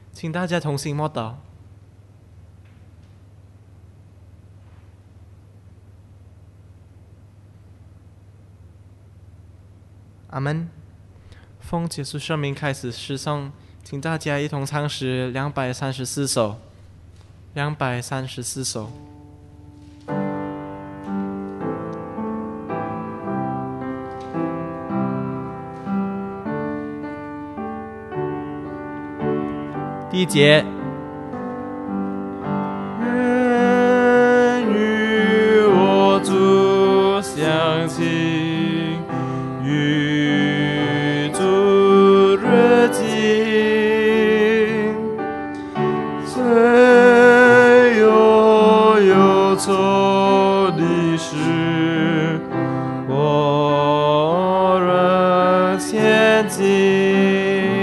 请大家同心默祷。阿门。奉耶稣圣名开始诗颂，请大家一同唱诗234首。234首。第一节。 人与我主相亲，与主热情，虽有忧愁的事，我仍前进。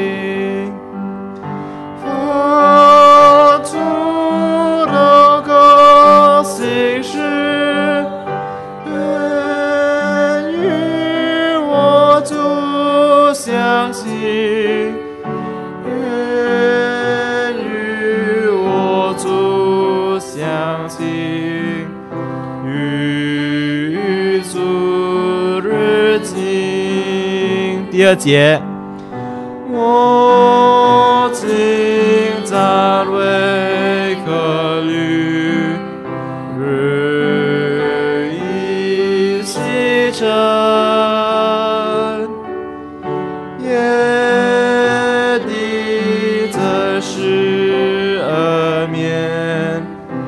相信，愿与我主相亲，与主日进。 第二节。 我今暂未考虑，日益西沉。是恶面，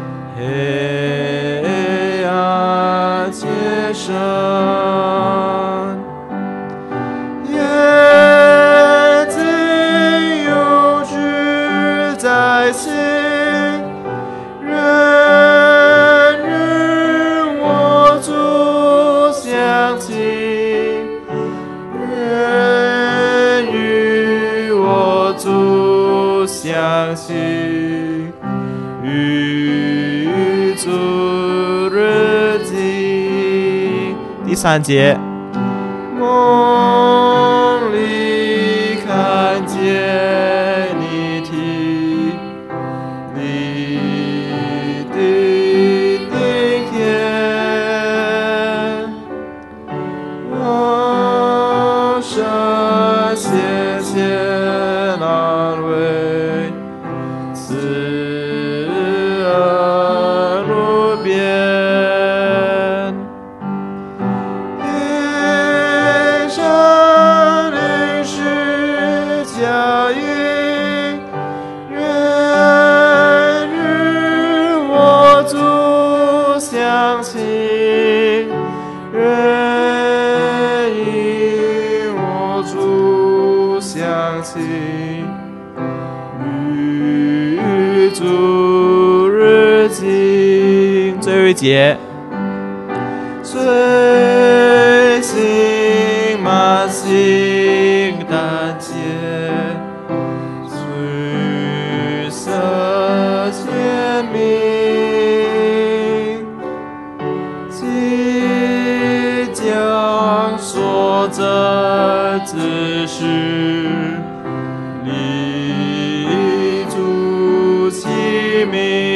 黑暗接生，眼睛有知在心，人与我主相亲，人与我主相信，与主日进。 第三节。 梦里看见你体你的顶天，我深谢谢安慰，慈恩无边。佳音，愿与我主相亲，愿与我主相亲，与主日进。 最后一节。 随心满心胆怯，绿色鲜明，即将所证之事，立主其名。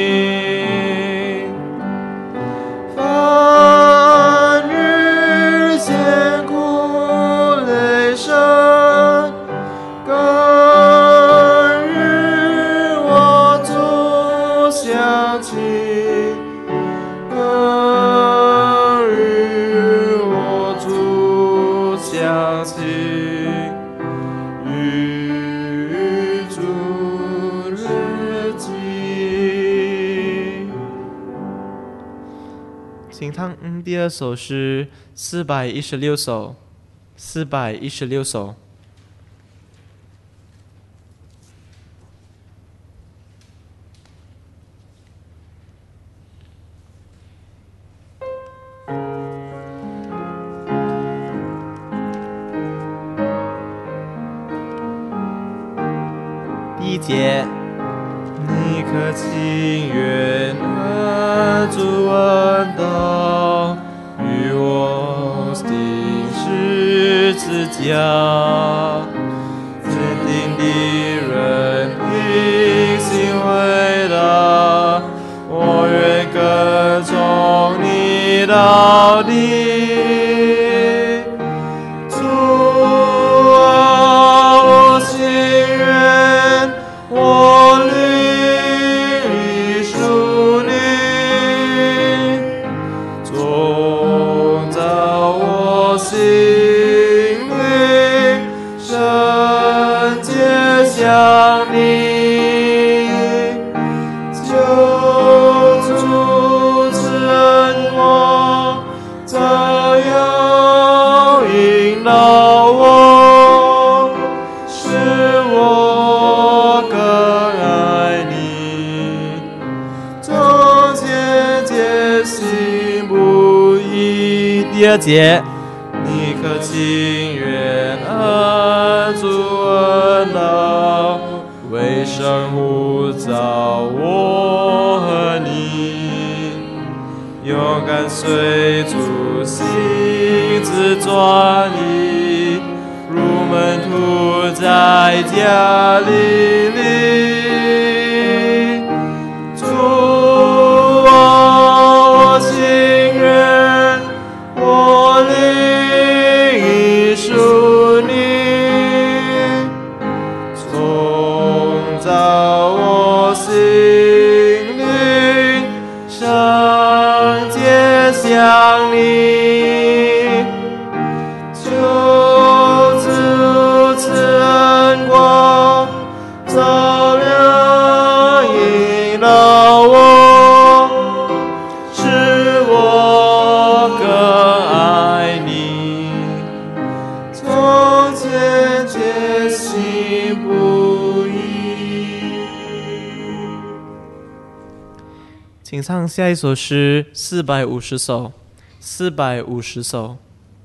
请唱第二首诗416首。416首。第一节。 你可情愿和主恩道，与我定十字架，坚定的人的不移。第二节，你可情愿主恩道，为生呼召我和你，勇敢随主行之专一，入门徒在加利利。主啊，我情愿我灵已属你，从造我心灵，圣洁像你，求主赐恩光，照亮引导我，使我更爱你，从前决心不移。 请唱下一首诗450首，450首。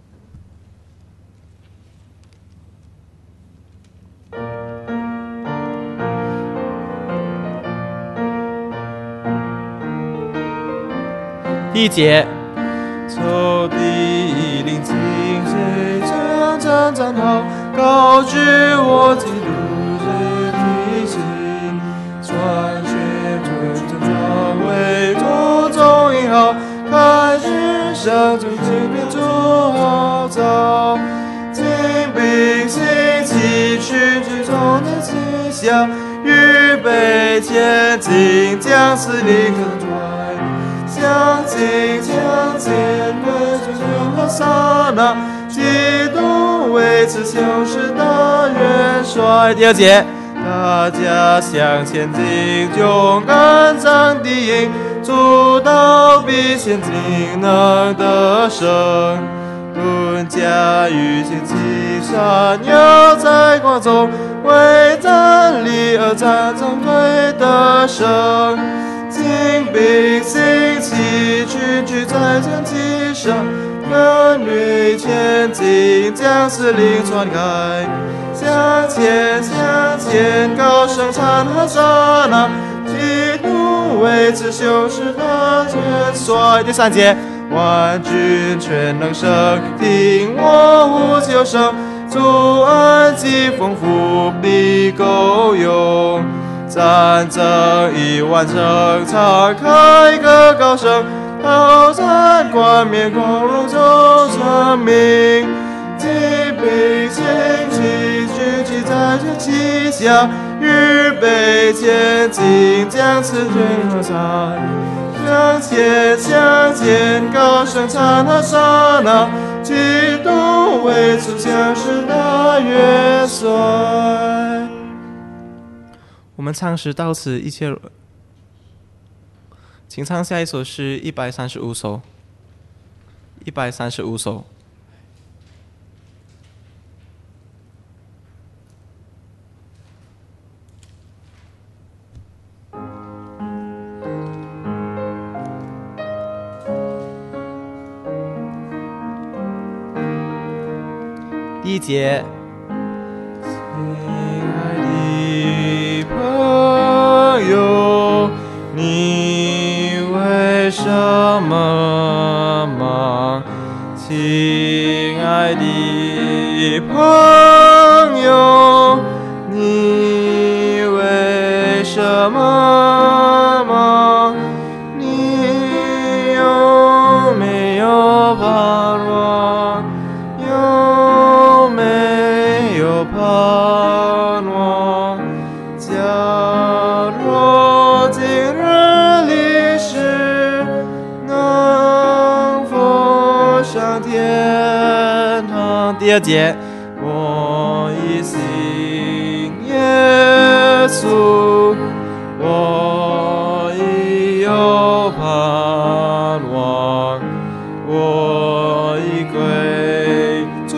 第一节， 仇敌临近，谁将站好，高举我基督人体型，穿越尊装为主宗引号，开始上就今天主号召，精兵兴起，群群中的气象，预备前进，将司令跟拽。将近，跟着永恒刹那，基督为此修士的元帅。 第二节， 大家向前进，勇敢战敌营，主道必先进，能得胜。盾甲与剑击，闪耀在光中，为真理而战，争会得胜。精兵兴起，群聚在战旗上，跟锐前进，将司令传开。向前，高声唱和刹那，基督为此修士的元帅。 第三节， 万军全能声，听我呼求声，主恩既丰富，必够用。战争已完成，敞开个高声，挑战冠冕光荣中生命。精兵兴起，聚集在这旗下，预备前进，将此军合裁。向前，高声唱和刹那，基督为此将士的元帅。 我们唱诗到此一切，请唱下一首诗135首，135首。第一节， 你为什么忙？亲爱的朋友，你为什么忙？你有没有盼望？有没有盼望？假若今日离世，能否上天堂？ 第二节， 我已信耶稣，我已有盼望，我已归主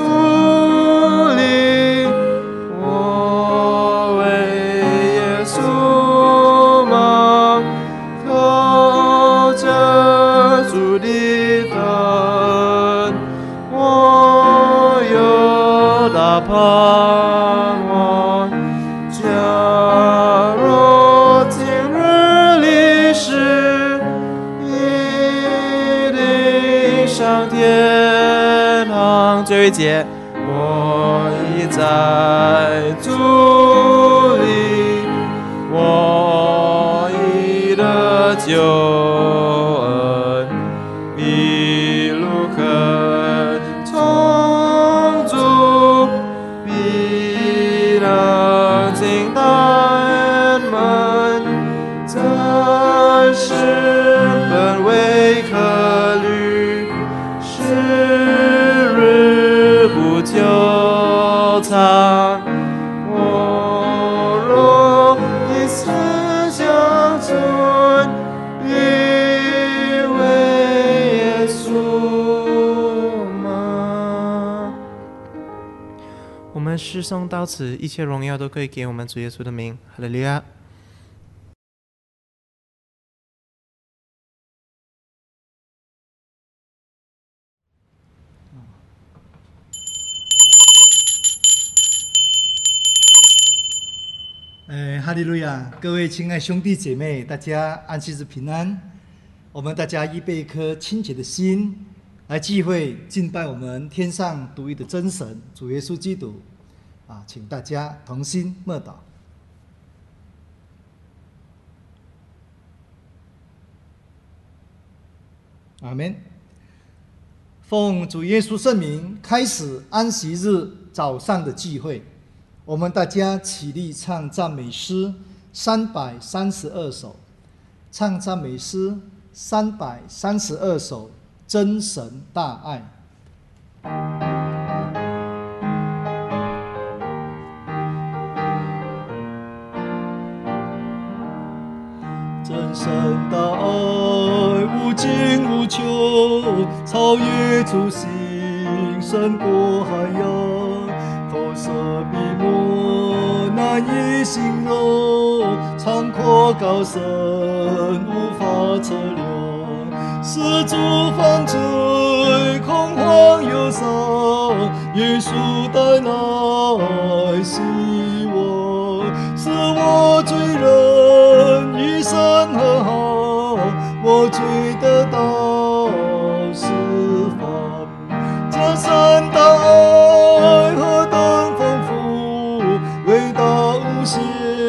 里，我为耶稣忙，靠着主的上天堂。最后一节，我已在主里，我已得救恩，一路肯从主，必能进大门，暂时本为客旅，时日不久长。我若以思想存，必为耶稣吗？ 我们诗颂到此，一切荣耀都可以给我们主耶稣的名。哈利路亚。 哈利路亚！各位亲爱兄弟姐妹，大家安息日平安。我们大家预备一颗清洁的心，来聚会敬拜我们天上独一的真神主耶稣基督。请大家同心默祷。阿们。奉主耶稣圣名，开始安息日早上的聚会。我们大家起立唱赞美诗332首，唱赞美诗332首，真神大爱。真神大爱无尽无穷，超越诸行，胜过海洋，口舌笔墨难以形容，长阔高深无法测量，四处犯罪恐慌忧伤，耶稣带来希望，使我罪人一生和好，我罪得到释放。这神的爱何等丰富，伟大无限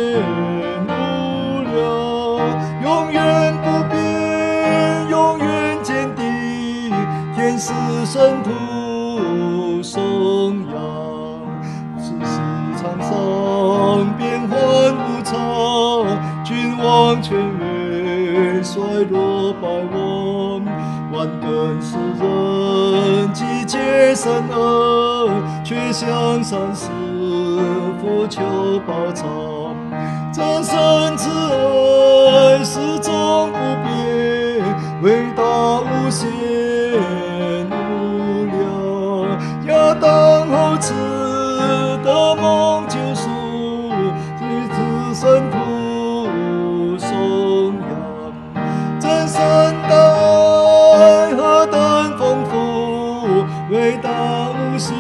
无量，永远不变，永远坚定，天使圣徒颂扬，世事沧桑变幻无常，君王权威衰落败亡，万根世人集结神恩，却向善事俯求报偿。真神之爱始终不变，伟大无限无量。亚当后赐的梦救赎，与子圣徒颂扬。真神的爱何等丰富，伟大无限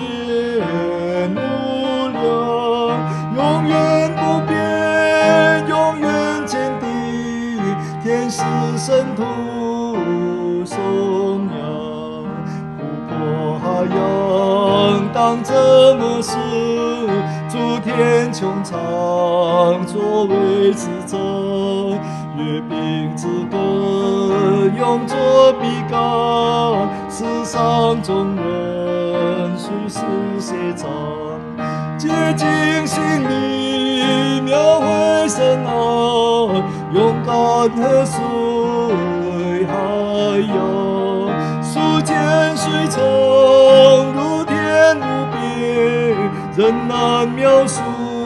无量，永远不变，永远坚定，天使圣徒颂扬。湖泊海洋当怎么是诸天穹苍作为指证，月饼之歌用作笔纲，世上众人数十写章，竭尽心力描绘神爱，勇敢和水海洋，数间水长如天无边，人难描述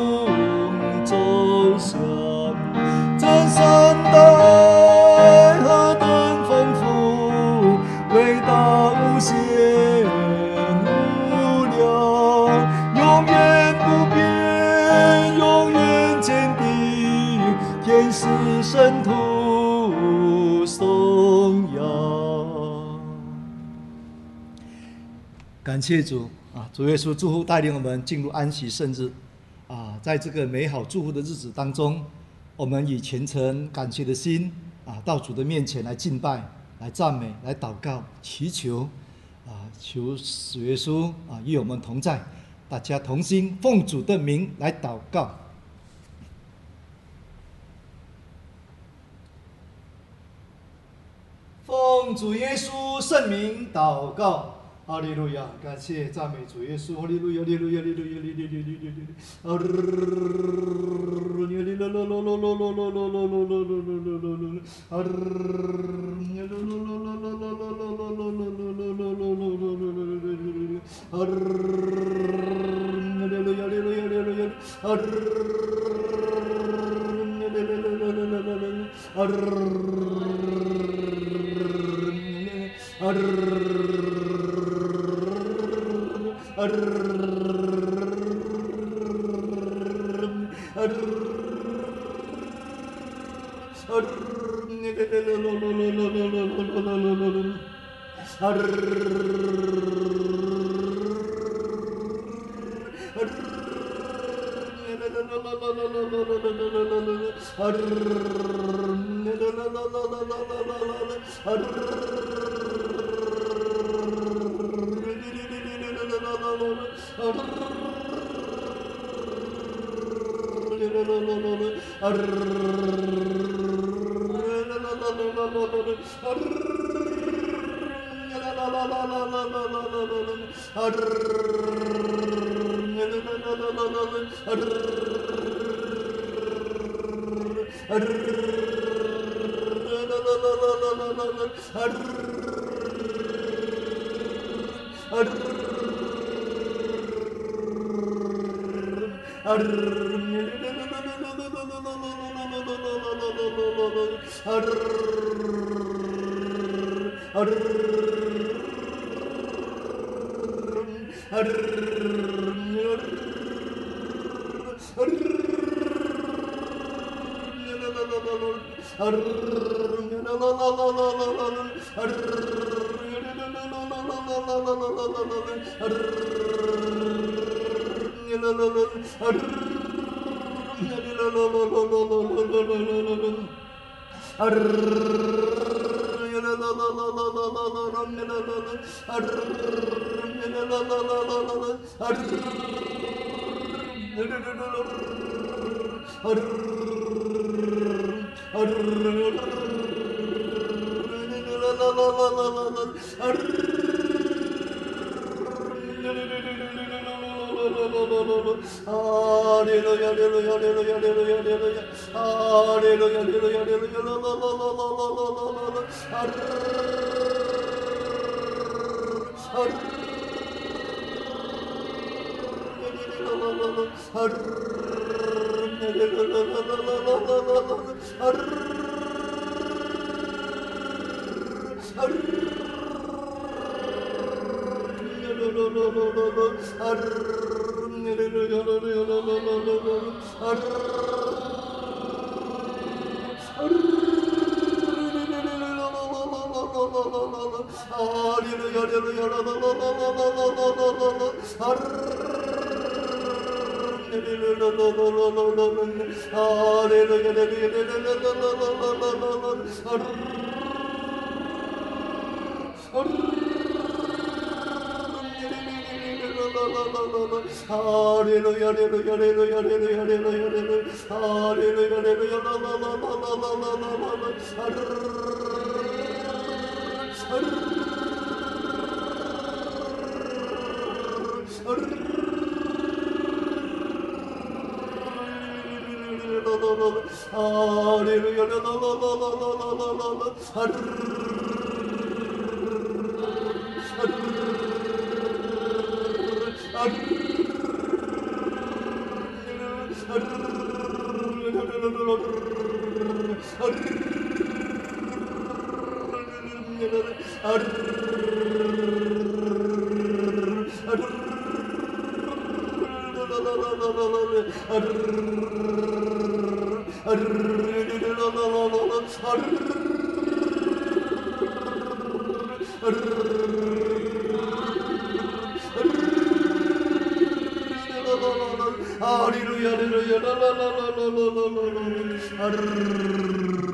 走向。真神的爱何等丰富，伟大无限无量，永远不变，永远坚定，天使圣徒颂扬。感谢主主耶稣祝福带领我们进入安息圣日在这个美好祝福的日子当中，我们以虔诚感谢的心到主的面前来敬拜、来赞美、来祷告、祈求求主耶稣与我们同在，大家同心奉主的名来祷告。奉主耶稣圣名祷告。哈利路亚！感谢赞美主耶稣！哈利路亚！哈利路亚！哈利路亚！哈利路亚！哈利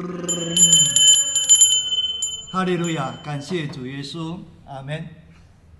哈利路亚！感谢主耶稣，阿门。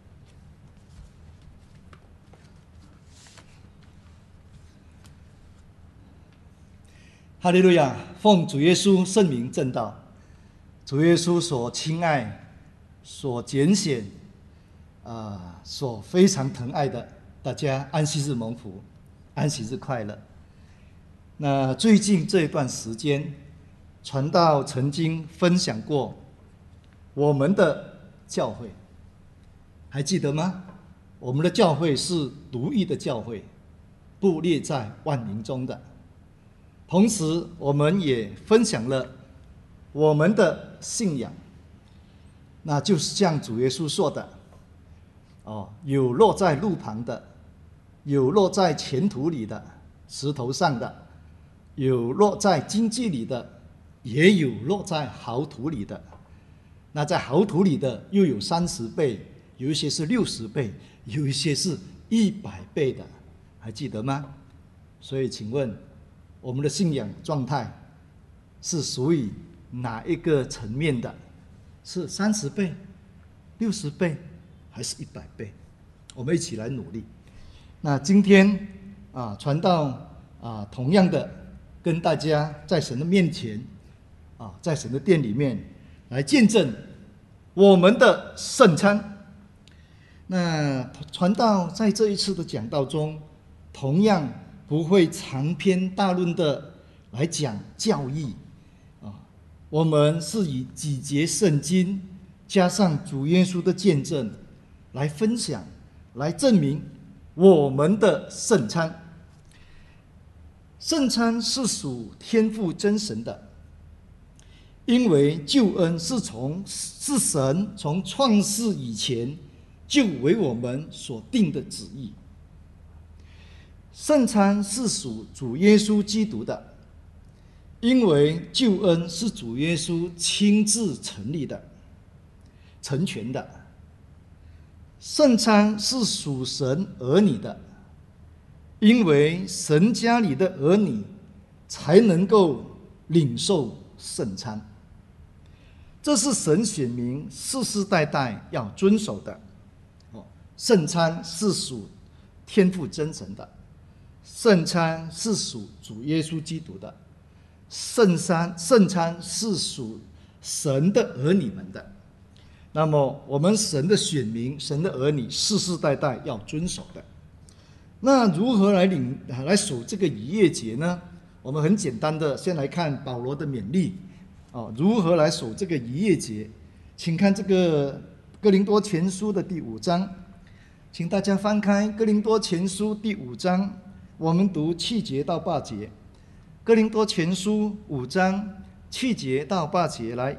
哈利路亚！奉主耶稣圣名证道，主耶稣所亲爱、所拣选、所非常疼爱的大家，安息日蒙福，安息日快乐。那最近这一段时间，传道曾经分享过我们的教会，还记得吗？我们的教会是独一的教会，布列在万民中的。同时，我们也分享了我们的信仰，那就是像主耶稣说的，有落在路旁的，有落在前途里的，石头上的，有落在荆棘里的，也有落在好土里的。那在好土里的又有30倍，有一些是60倍，有一些是100倍的，还记得吗？所以请问我们的信仰状态是属于哪一个层面的？是30倍、60倍，还是100倍？我们一起来努力。那今天传道同样的跟大家在神的面前在神的殿里面来见证我们的圣餐。那传道在这一次的讲道中，同样不会长篇大论的来讲教义我们是以几节圣经加上主耶稣的见证来分享，来证明我们的圣餐。圣餐是属天父真神的，因为救恩是神从创世以前就为我们所定的旨意。圣餐是属主耶稣基督的，因为救恩是主耶稣亲自成立的、成全的。圣餐是属神儿女的，因为神家里的儿女才能够领受圣餐，这是神选民世世代代要遵守的。圣餐是属天父真神的，圣餐是属主耶稣基督的，圣餐是属神的儿女们的。那么我们神的选民、神的儿女世世代代要遵守的。那如何来守这个逾越节呢？我们很简单的先来看保罗的勉励如何来守这个逾越节。请看这个哥林多前书的第5章，请大家翻开哥林多前书第5章，我们读7节到8节。哥林多前书5章7节到8节，来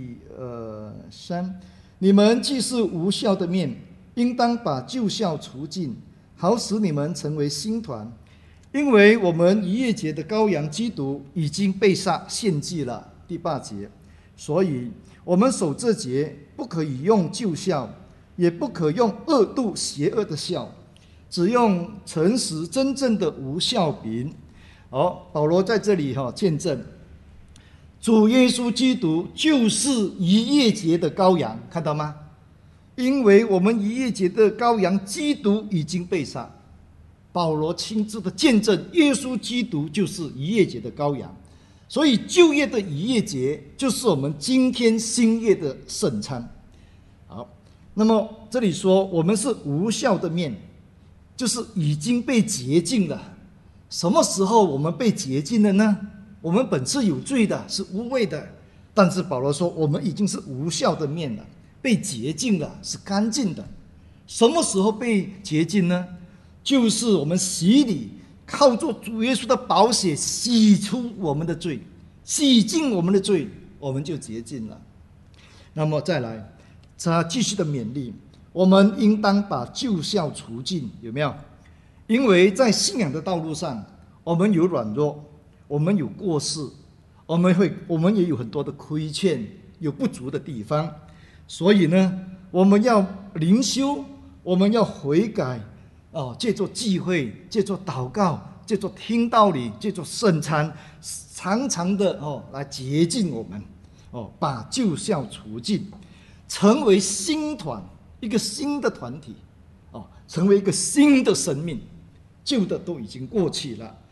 1、2、3。你们既是无酵的面，应当把旧酵除尽，好使你们成为新团。因为我们逾越节的羔羊基督已经被杀献祭了。第8节，所以我们守这节，不可以用旧酵，也不可用恶毒邪恶的酵，只用诚实真正的无酵饼。保罗在这里见证主耶稣基督就是逾越节的羔羊，看到吗？因为我们逾越节的羔羊基督已经被杀，保罗亲自的见证耶稣基督就是逾越节的羔羊，所以旧约的逾越节就是我们今天新约的圣餐。好，那么这里说我们是无酵的面，就是已经被洁净了。什么时候我们被洁净了呢？我们本是有罪的，是污秽的，但是保罗说我们已经是无酵的面了，被洁净了，是干净的。什么时候被洁净呢？就是我们洗礼，靠着主耶稣的宝血洗出我们的罪，洗净我们的罪，我们就洁净了。那么再来他继续的勉励，我们应当把旧酵除尽，有没有？因为在信仰的道路上，我们有软弱，我们有过失，我们也有很多的亏欠，有不足的地方。所以呢，我们要灵修，我们要悔改借助聚会，借助祷告，借助听道理，借助圣餐，常常的来洁净我们把旧酵除尽，成为新团，一个新的团体成为一个新的生命，旧的都已经过去了。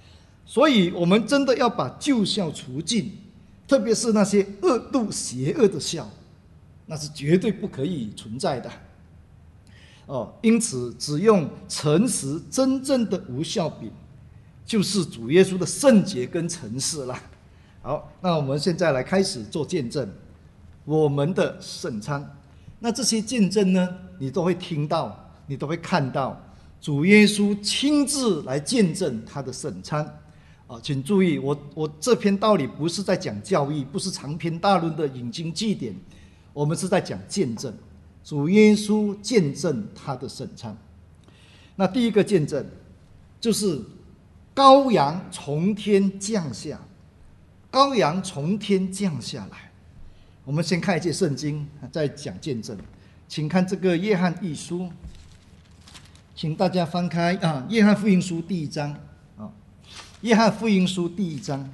所以我们真的要把旧酵除尽，特别是那些恶毒邪恶的酵，那是绝对不可以存在的。因此只用诚实真正的无酵饼，就是主耶稣的圣洁跟诚实了。好，那我们现在来开始做见证我们的圣餐。那这些见证呢，你都会听到，你都会看到主耶稣亲自来见证他的圣餐。请注意，我这篇道理不是在讲教义，不是长篇大论的引经据典，我们是在讲见证。主耶稣见证他的圣餐。那第一个见证就是羔羊从天降下，羔羊从天降下来。我们先看一节圣经，再讲见证。请看这个约翰一书，请大家翻开约翰福音书第1章。约翰福音书第1章，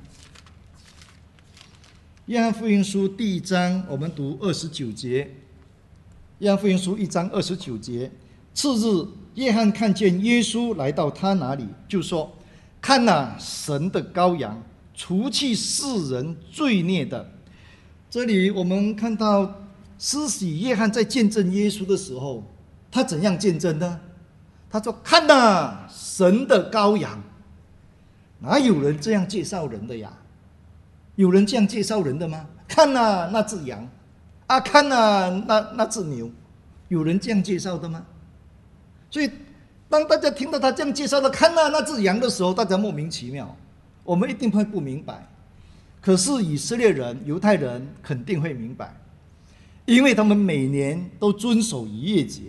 约翰福音书第1章，我们读29节。约翰福音书1章29节，次日，约翰看见耶稣来到他那里，就说：“看哪，神的羔羊，除去世人罪孽的。”这里我们看到施洗约翰在见证耶稣的时候，他怎样见证呢？他说：“看哪，神的羔羊。”哪有人这样介绍人的呀？有人这样介绍人的吗？看哪，那只羊看哪，那只牛，有人这样介绍的吗？所以当大家听到他这样介绍的看哪，那只羊的时候，大家莫名其妙，我们一定会不明白。可是以色列人、犹太人肯定会明白，因为他们每年都遵守逾越节，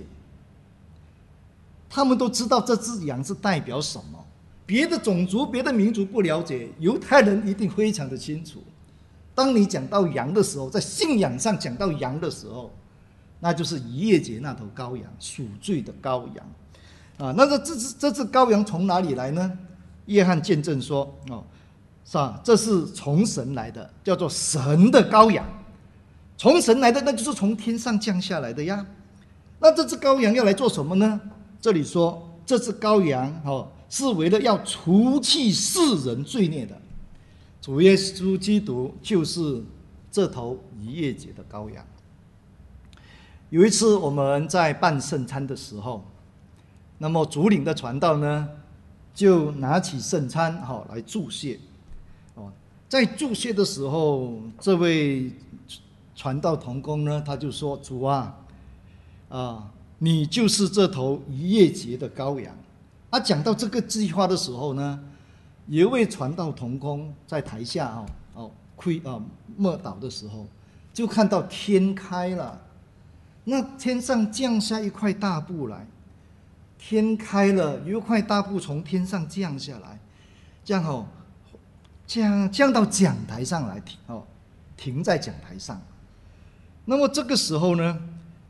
他们都知道这只羊是代表什么。别的种族、别的民族不了解，犹太人一定非常的清楚。当你讲到羊的时候，在信仰上讲到羊的时候，那就是逾越节那头羔羊，赎罪的羔羊。那这只羔羊从哪里来呢？约翰见证说，这是从神来的，叫做神的羔羊。从神来的，那就是从天上降下来的呀。那这只羔羊要来做什么呢？这里说，这只羔羊是为了要除去世人罪孽的。主耶稣基督就是这头逾越节的羔羊。有一次我们在办圣餐的时候，那么主领的传道呢，就拿起圣餐来祝谢。在祝谢的时候，这位传道同工呢，他就说：“主啊，你就是这头逾越节的羔羊。”讲到这个计划的时候呢，有一位传道同工在台下默祷的时候，就看到天开了，那天上降下一块大布来，天开了，有一块大布从天上降下来，这样降到讲台上来，停在讲台上。那么这个时候呢，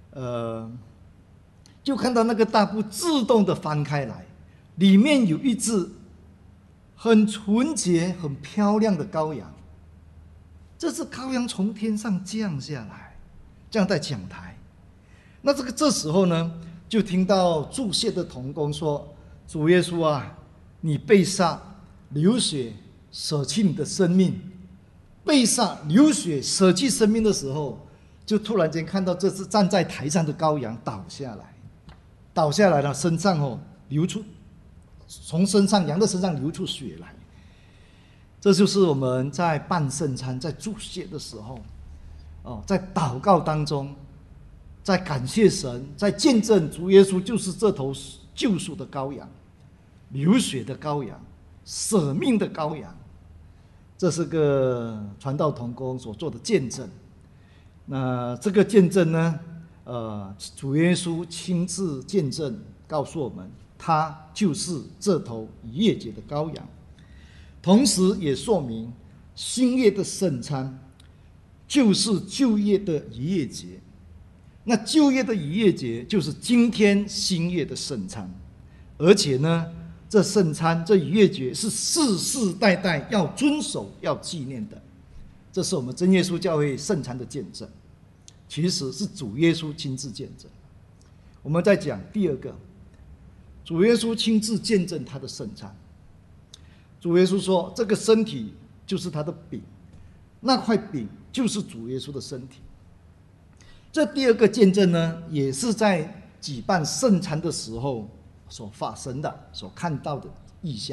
就看到那个大布自动的翻开来。里面有一只很纯洁、很漂亮的羔羊。这只羔羊从天上降下来，降在讲台。那这时候呢，就听到祝谢的同工说：“主耶稣啊，你被杀流血舍弃你的生命。”被杀流血舍弃生命的时候，就突然间看到这只站在台上的羔羊倒下来了，身上从羊的身上流出血来。这就是我们在办圣餐、在祝谢的时候，在祷告当中，在感谢神，在见证主耶稣就是这头救赎的羔羊，流血的羔羊，舍命的羔羊。这是个传道同工所做的见证。那这个见证呢，主耶稣亲自见证，告诉我们，他就是这头逾越节的羔羊。同时也说明新约的圣餐就是旧约的逾越节。那旧约的逾越节就是今天新约的圣餐，而且呢，这圣餐这逾越节是世世代代要遵守要纪念的。这是我们真耶稣教会圣餐的见证，其实是主耶稣亲自见证。我们再讲第二个，主耶稣亲自见证他的圣餐。 主耶稣说这个身体就是他的饼，那块饼就是主耶稣的身体。这第二个见证呢，也是在举办圣餐的时候所发生的，所看到的异象。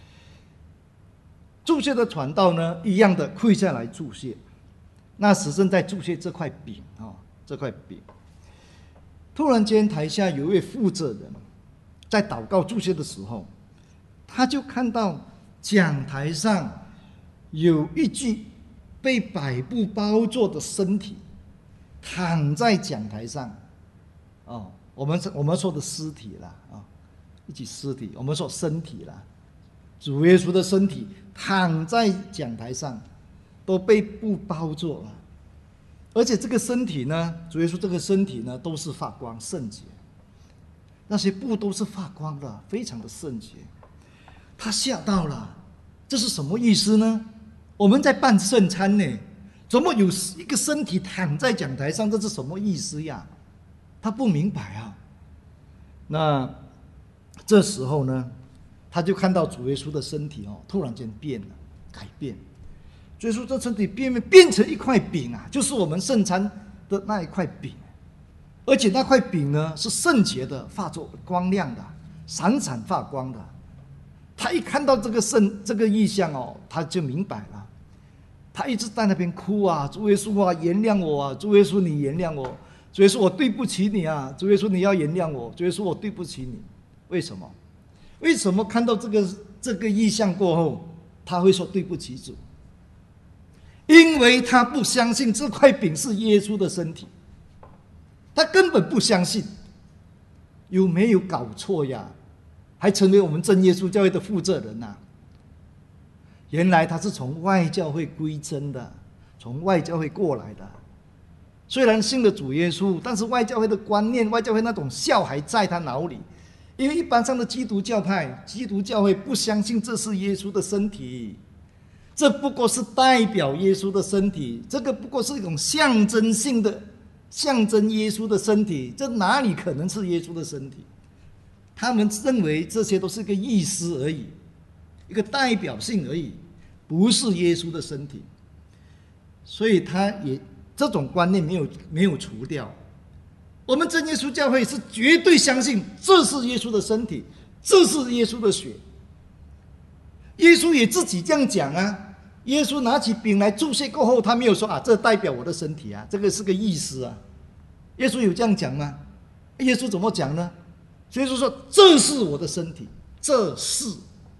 祝谢的传道呢，一样的跪下来祝谢，那时正在祝谢这块饼这块饼。突然间，台下有一位负责人在祷告祝谢的时候，他就看到讲台上有一具被百布包着的身体躺在讲台上。我们说的尸体啦，一具尸体，我们说身体啦。主耶稣的身体躺在讲台上，都被布包着了，而且这个身体呢，主耶稣这个身体呢，都是发光圣洁，那些布都是发光的，非常的圣洁。他吓到了，这是什么意思呢？我们在办圣餐呢，怎么有一个身体躺在讲台上？这是什么意思呀？他不明白啊。那这时候呢，他就看到主耶稣的身体突然间变了，改变。主耶稣这身体变成一块饼啊，就是我们圣餐的那一块饼，而且那块饼呢是圣洁的，发着光亮的，闪闪发光的。他一看到这个异象他就明白了。他一直在那边哭啊，主耶稣啊，原谅我啊，主耶稣你原谅我，主耶稣我对不起你啊，主耶稣你要原谅我，主耶稣我对不起你。为什么？为什么看到这个异象过后，他会说对不起主？因为他不相信这块饼是耶稣的身体，他根本不相信。有没有搞错呀？还成为我们真耶稣教会的负责人啊？原来他是从外教会归真的，从外教会过来的。虽然信了主耶稣，但是外教会的观念，外教会那种笑还在他脑里。因为一般上的基督教派、基督教会不相信这是耶稣的身体，这不过是代表耶稣的身体，这个不过是一种象征性的象征耶稣的身体，这哪里可能是耶稣的身体？他们认为这些都是一个意思而已，一个代表性而已，不是耶稣的身体。所以他也这种观念没有除掉。我们真耶稣教会是绝对相信这是耶稣的身体，这是耶稣的血。耶稣也自己这样讲啊，耶稣拿起饼来祝谢过后，他没有说这代表我的身体啊，这个是个意思啊。耶稣有这样讲吗？耶稣怎么讲呢？耶稣说这是我的身体，这是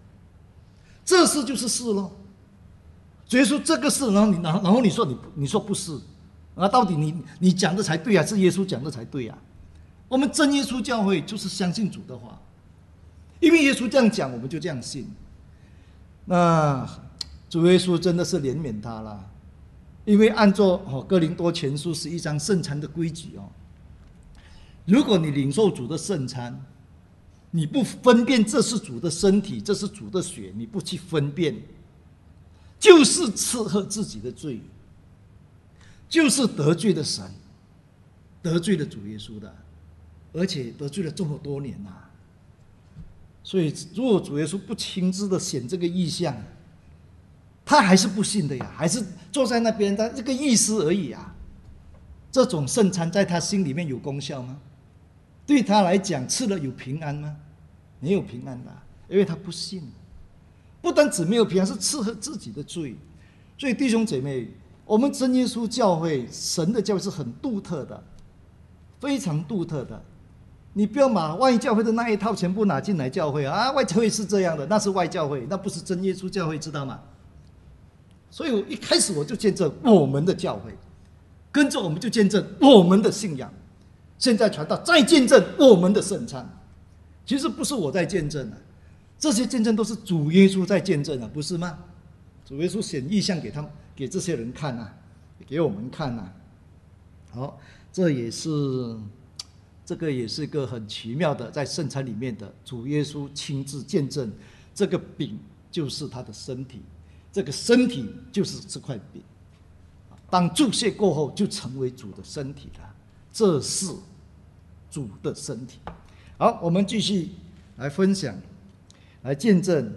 就是是咯。耶稣这个是，然后你说不是，到底你讲的才对啊，是耶稣讲的才对啊。我们真耶稣教会就是相信主的话，因为耶稣这样讲，我们就这样信。那主耶稣真的是怜悯他了，因为按照哥林多前书11章圣餐的规矩如果你领受主的圣餐，你不分辨这是主的身体，这是主的血，你不去分辨，就是吃喝自己的罪，就是得罪了神，得罪了主耶稣的，而且得罪了这么多年啊。所以如果主耶稣不亲自的显这个异象，他还是不信的呀，还是坐在那边，他这个意思而已啊。这种圣餐在他心里面有功效吗？对他来讲，吃了有平安吗？没有平安的，因为他不信。不单只没有平安，是吃喝自己的罪。所以弟兄姐妹，我们真耶稣教会，神的教会是很独特的，非常独特的。你不要把外教会的那一套全部拿进来教会啊！外教会是这样的，那是外教会，那不是真耶稣教会，知道吗？所以我一开始我就见证我们的教会，跟着我们就见证我们的信仰。现在传道再见证我们的圣餐，其实不是我在见证啊，这些见证都是主耶稣在见证啊，不是吗？主耶稣显异象给这些人看啊，给我们看啊。好，这个也是一个很奇妙的，在圣餐里面的主耶稣亲自见证，这个饼就是他的身体，这个身体就是这块饼。当祝谢过后，就成为主的身体了。这是主的身体。好，我们继续来分享，来见证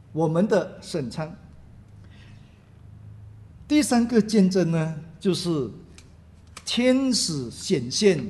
我们的圣餐。第三个见证呢，就是天使显现，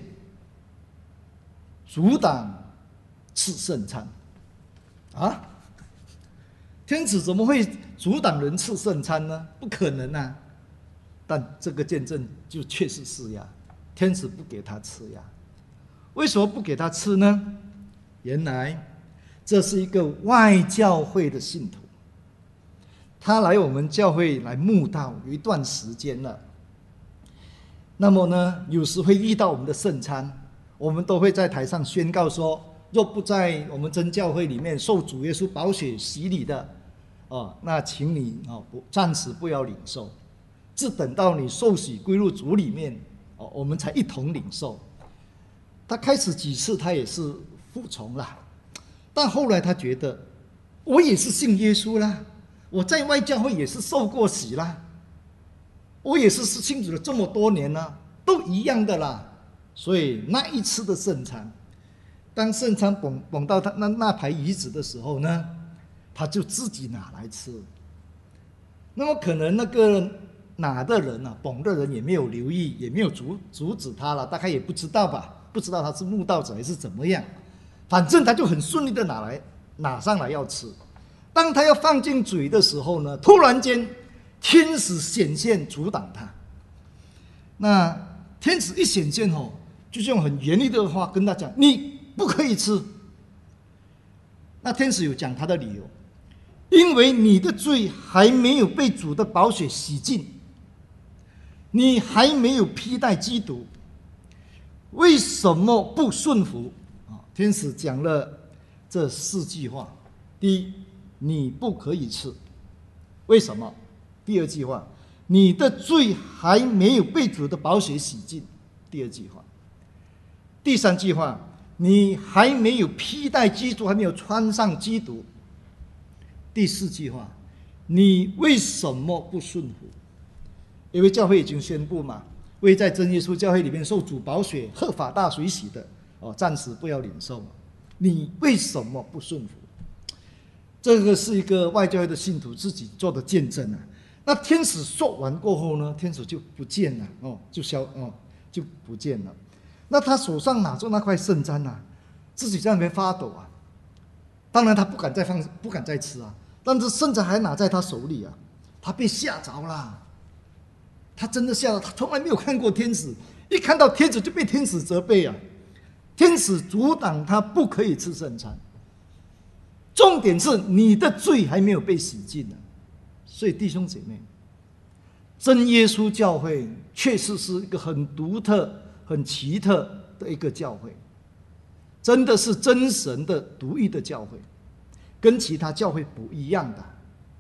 阻挡吃圣餐啊！天使怎么会阻挡人吃圣餐呢？不可能啊！但这个见证就确实是呀，天使不给他吃呀。为什么不给他吃呢？原来这是一个外教会的信徒，他来我们教会来慕道有一段时间了。那么呢，有时会遇到我们的圣餐，我们都会在台上宣告说，若不在我们真教会里面受主耶稣宝血洗礼的，那请你暂时不要领受，只等到你受洗归入主里面，我们才一同领受。他开始几次他也是服从了，但后来他觉得，我也是信耶稣啦，我在外教会也是受过洗啦，我也是信主了这么多年啦，都一样的啦。所以那一次的圣餐，当圣餐捧到他那排椅子的时候呢，他就自己拿来吃。那么可能那个拿的人啊，捧的人也没有留意，也没有阻止他了，大概也不知道吧，不知道他是慕道者还是怎么样，反正他就很顺利的拿上来要吃。当他要放进嘴的时候呢，突然间天使显现阻挡他。那天使一显现就是用很严厉的话跟他讲，你不可以吃。那天使有讲他的理由，因为你的罪还没有被主的宝血洗净，你还没有披戴基督，为什么不顺服？天使讲了这4句话。第一，你不可以吃，为什么？第二句话，你的罪还没有被主的宝血洗净，第二句话。第三句话，你还没有披戴基督，还没有穿上基督。第4句话，你为什么不顺服？因为教会已经宣布嘛，为在真耶稣教会里面受主宝血合法大水洗的，暂时不要领受。你为什么不顺服？这个是一个外教会的信徒自己做的见证啊。那天使说完过后呢，天使就不见了，就不见了。那他手上拿着那块圣餐啊，自己在那边发抖啊。当然他不敢再吃啊，但是圣餐还拿在他手里啊，他被吓着了。他真的吓到，他从来没有看过天使，一看到天使就被天使责备啊。天使阻挡他不可以吃圣餐，重点是你的罪还没有被洗净呢。所以弟兄姐妹，真耶稣教会确实是一个很独特、很奇特的一个教会，真的是真神的独一的教会，跟其他教会不一样的。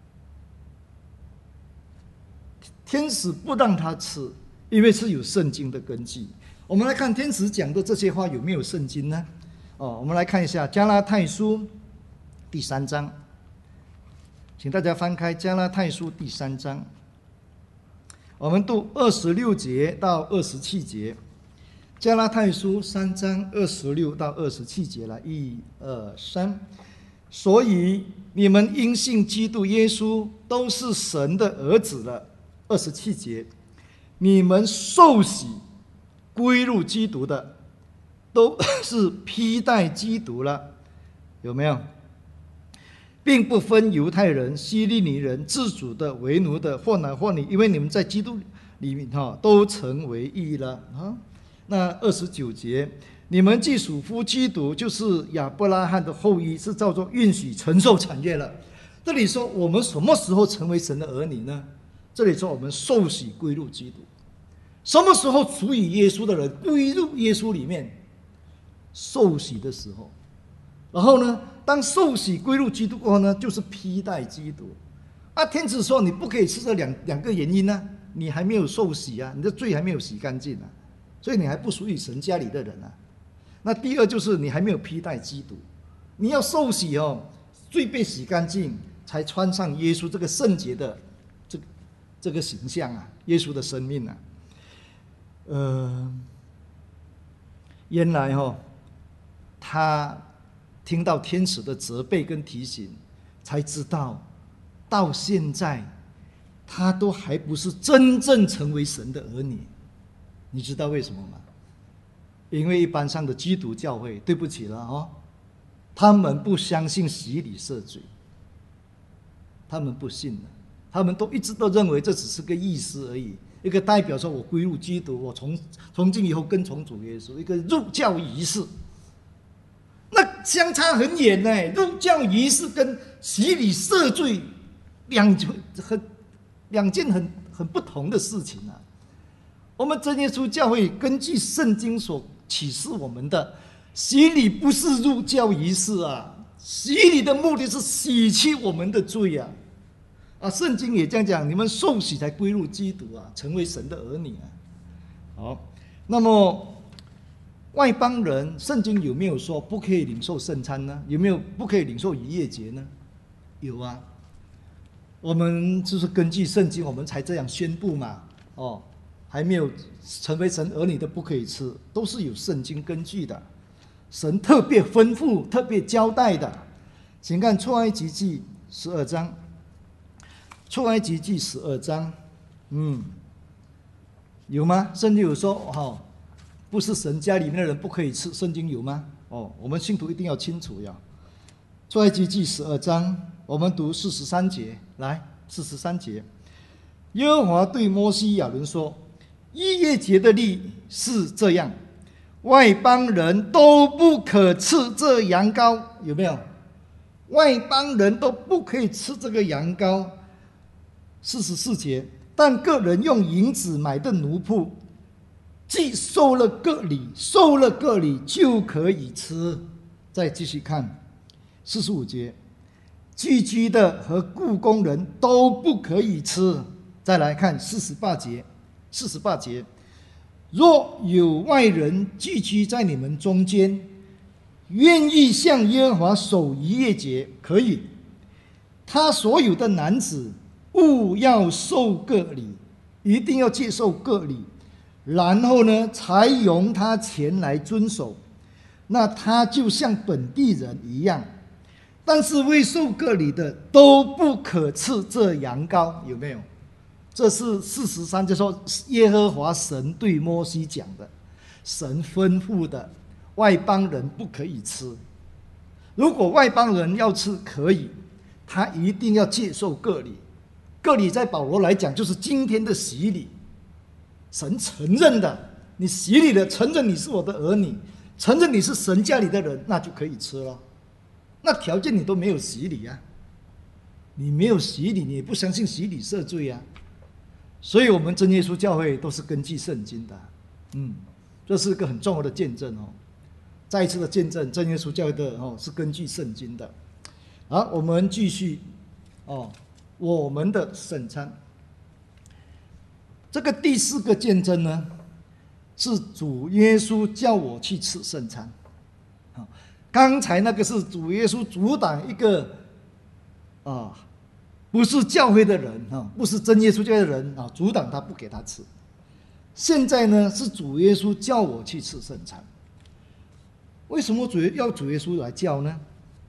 天使不让他吃，因为是有圣经的根据。我们来看天使讲的这些话有没有圣经呢？我们来看一下加拉太书第3章，请大家翻开加拉太书第3章，我们读26节到27节。加拉太书3章26到27节来，1、2、3。所以你们因信基督耶稣都是神的儿子了。27节，你们受洗归入基督的，都是披戴基督了，有没有？并不分犹太人、希利尼人、自主的、为奴的，或男或女，因为你们在基督里面都成为义了啊。那29节，你们既属乎基督，就是亚伯拉罕的后裔，是照着允许承受产业了。这里说我们什么时候成为神的儿女呢？这里说我们受洗归入基督。什么时候属于耶稣的人归入耶稣里面？受洗的时候。然后呢，当受洗归入基督过后呢，就是披戴基督。天使说你不可以吃这两个原因呢，你还没有受洗啊，你的罪还没有洗干净啊，所以你还不属于神家里的人啊。那第二就是你还没有披戴基督，你要受洗罪被洗干净，才穿上耶稣这个圣洁的这个形象啊，耶稣的生命啊。原来他听到天使的责备跟提醒，才知道到现在他都还不是真正成为神的儿女。你知道为什么吗？因为一般上的基督教会，对不起了哦，他们不相信洗礼赦罪，他们不信的，他们都一直都认为这只是个意思而已，一个代表说我归入基督，我从今以后跟从主耶稣，一个入教仪式。那相差很远呢，入教仪式跟洗礼赦罪两件很不同的事情啊。我们真耶稣教会根据圣经所启示我们的，洗礼不是入教仪式啊，洗礼的目的是洗去我们的罪啊。圣经也这样讲，你们受洗才归入基督啊，成为神的儿女啊。好，那么外邦人，圣经有没有说不可以领受圣餐呢？有没有不可以领受逾越节呢？有啊，我们就是根据圣经，我们才这样宣布嘛。还没有成为神儿女的不可以吃，都是有圣经根据的，神特别吩咐、特别交代的。请看出埃及记12章，出埃及记12章，有吗？圣经有说不是神家里面的人不可以吃，圣经有吗？我们信徒一定要清楚呀。出埃及记12章，我们读43节，来43节，耶和华对摩西亚伦说：逾越节的律是这样，外邦人都不可吃这羊羔，有没有？外邦人都不可以吃这个羊羔。44节，但个人用银子买的奴仆，既受了割礼就可以吃。再继续看45节，寄居的和雇工人都不可以吃。再来看48节，若有外人寄居在你们中间，愿意向耶和华守逾越节，可以，他所有的男子务要受割礼，一定要接受割礼，然后呢才容他前来遵守，那他就像本地人一样。但是未受割礼的都不可吃这羊羔，有没有？这是43节说耶和华神对摩西讲的，神吩咐的，外邦人不可以吃。如果外邦人要吃可以，他一定要接受割礼。割礼在保罗来讲就是今天的洗礼，神承认的，你洗礼了，承认你是我的儿女，承认你是神家里的人，那就可以吃了。那条件你都没有洗礼啊，你没有洗礼，你也不相信洗礼赦罪啊。所以我们真耶稣教会都是根据圣经的，这是一个很重要的见证哦。再一次的见证，真耶稣教会的是根据圣经的。好，我们继续我们的圣餐。这个第4个见证呢，是主耶稣叫我去吃圣餐。刚才那个是主耶稣阻挡一个不是教会的人不是真耶稣教会的人阻挡他不给他吃。现在呢是主耶稣叫我去吃圣餐。为什么主耶稣来叫呢？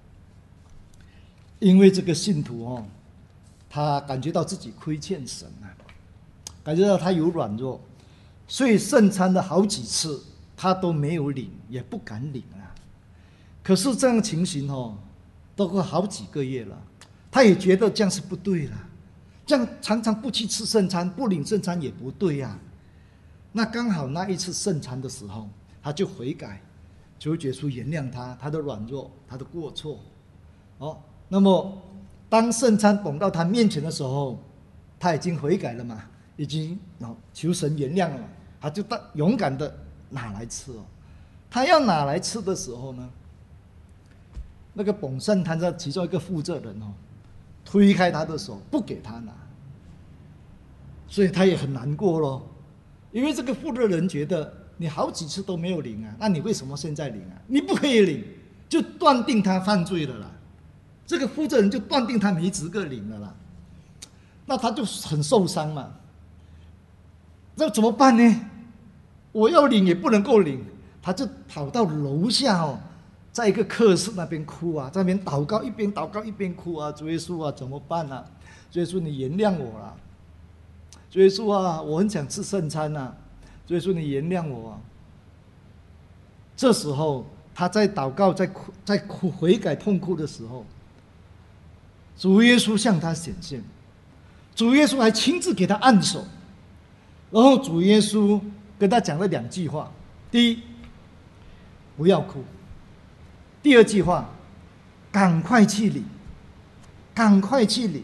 因为这个信徒他感觉到自己亏欠神感觉到他有软弱，所以圣餐的好几次他都没有领，也不敢领可是这样的情形都过好几个月了，他也觉得这样是不对了，这样常常不去吃圣餐，不领圣餐也不对那刚好那一次圣餐的时候，他就悔改，求耶稣原谅他的软弱，他的过错。那么当圣餐捧到他面前的时候，他已经悔改了嘛，已经求神原谅了嘛，他就勇敢的拿来吃他要拿来吃的时候呢，那个捧圣餐的其中一个负责人推开他的手，不给他拿，所以他也很难过咯。因为这个负责人觉得你好几次都没有领那你为什么现在领你不可以领，就断定他犯罪了啦。这个负责人就断定他没资格领了啦。那他就很受伤嘛。那怎么办呢？我要领也不能够领，他就跑到楼下在一个课室那边哭啊，在那边祷告，一边祷告一边哭啊，主耶稣啊，怎么办啊？主耶稣，你原谅我啦！主耶稣啊，我很想吃圣餐啊！主耶稣，你原谅我啊！这时候他在祷告、在哭、悔改、痛哭的时候，主耶稣向他显现，主耶稣还亲自给他按手，然后主耶稣跟他讲了2句话：第一，不要哭；第2句话，赶快去领，赶快去领。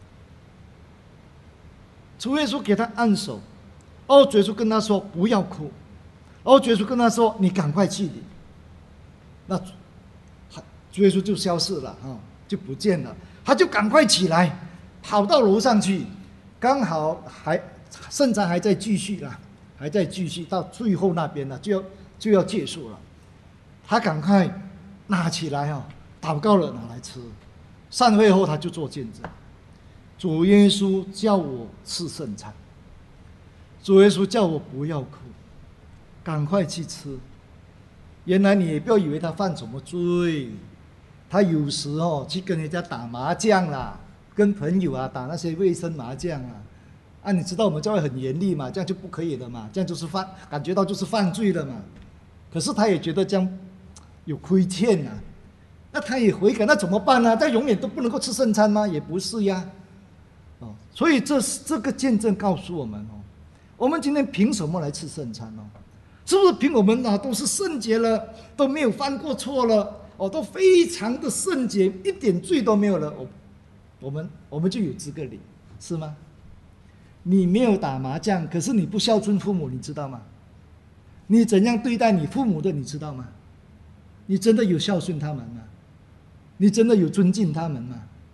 主耶稣给他按手，主耶稣跟他说不要哭，主耶稣跟他说你赶快去领。那主耶稣就消失了，就不见了。他就赶快起来，跑到楼上去，刚好圣餐还在继续啦，还在继续到最后那边了，就要结束了。他赶快拿起来祷告了，拿来吃。散会后他就做见证，主耶稣叫我吃圣餐，主耶稣叫我不要哭，赶快去吃。原来你也不要以为他犯什么罪，他有时去跟人家打麻将啦，跟朋友打那些卫生麻将啊，你知道我们教会很严厉嘛，这样就不可以的嘛，这样就是感觉到就是犯罪了嘛。可是他也觉得这样有亏欠啊，那他也悔改，那怎么办呢？他永远都不能够吃圣餐吗？也不是呀。所以这个见证告诉我们我们今天凭什么来吃圣餐是不是凭我们都是圣洁了，都没有犯过错了都非常的圣洁，一点罪都没有了，我们就有资格领，是吗？你没有打麻将，可是你不孝顺父母，你知道吗？你怎样对待你父母的，你知道吗？你真的有孝顺他们吗？你真的有尊敬他们吗？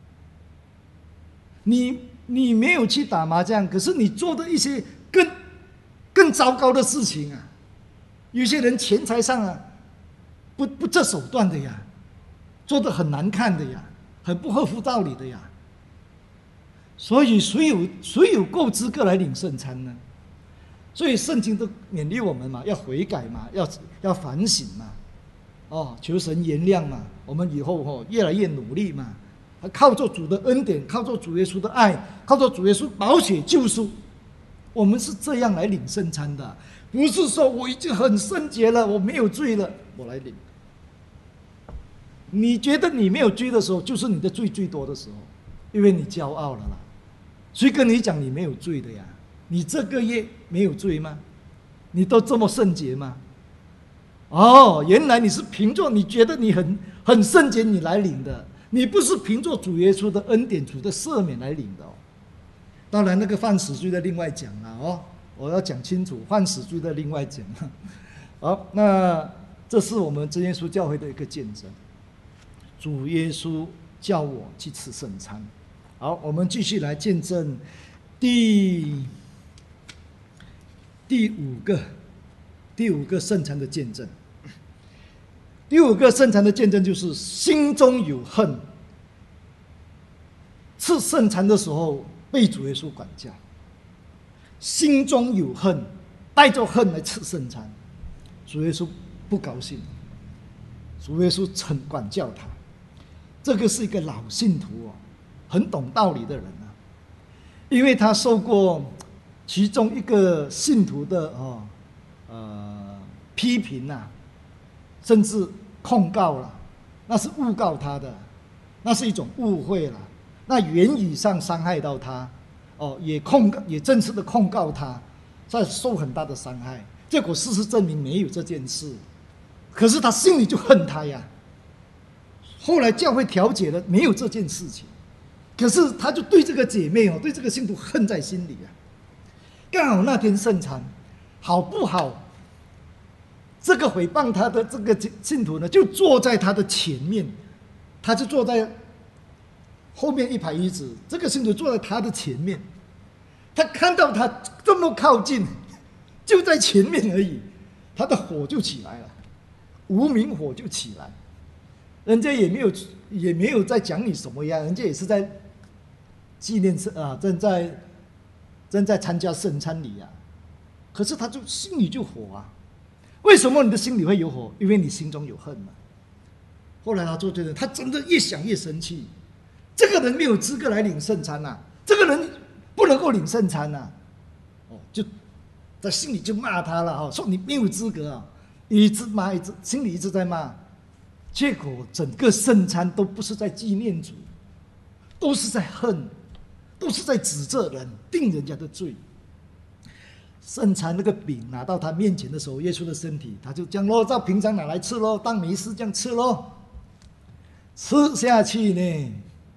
你没有去打麻将，可是你做的一些更糟糕的事情啊！有些人钱财上不择手段的呀，做得很难看的呀，很不合乎道理的呀。所以谁有够资格来领圣餐呢？所以圣经都勉励我们嘛，要悔改嘛，要反省嘛，求神原谅嘛。我们以后越来越努力嘛，靠着主的恩典，靠着主耶稣的爱，靠着主耶稣宝血救赎，我们是这样来领圣餐的。不是说我已经很圣洁了，我没有罪了，我来领。你觉得你没有罪的时候，就是你的罪最多的时候，因为你骄傲了啦。谁跟你讲你没有罪的呀？你这个月没有罪吗？你都这么圣洁吗？原来你是凭着你觉得你很圣洁你来领的，你不是凭着主耶稣的恩典、主的赦免来领的当然那个犯死罪的另外讲了我要讲清楚，犯死罪的另外讲。好，那这是我们真耶稣教会的一个见证。主耶稣叫我去吃圣餐。好，我们继续来见证第五个圣餐的见证。第5个圣餐的见证就是心中有恨。吃圣餐的时候被主耶稣管教。心中有恨，带着恨来吃圣餐，主耶稣不高兴，主耶稣管教他。这个是一个老信徒很懂道理的人因为他受过其中一个信徒的批评甚至控告了，那是诬告他的，那是一种误会了，那言语上伤害到他。也正式的控告他，在受很大的伤害。结果事实证明没有这件事，可是他心里就恨他呀。后来教会调解了，没有这件事情，可是他就对这个姐妹对这个信徒恨在心里刚好那天圣餐，好不好？这个诽谤他的这个信徒呢，就坐在他的前面，他就坐在后面一排椅子，这个信徒坐在他的前面。他看到他这么靠近，就在前面而已，他的火就起来了，无名火就起来。人家也没有在讲你什么呀，人家也是在纪念正在参加圣餐礼可是他就心里就火为什么你的心里会有火？因为你心中有恨后来他就觉得，他真的越想越生气，这个人没有资格来领圣餐呐，这个人不能够领圣餐呐，就在心里就骂他了，说你没有资格啊，一直骂，心里一直在骂，结果整个圣餐都不是在纪念主，都是在恨，都是在指责人，定人家的罪。圣餐那个饼拿到他面前的时候，耶稣的身体，他就这样咯，照平常拿来吃咯，当没事这样吃咯，吃下去呢，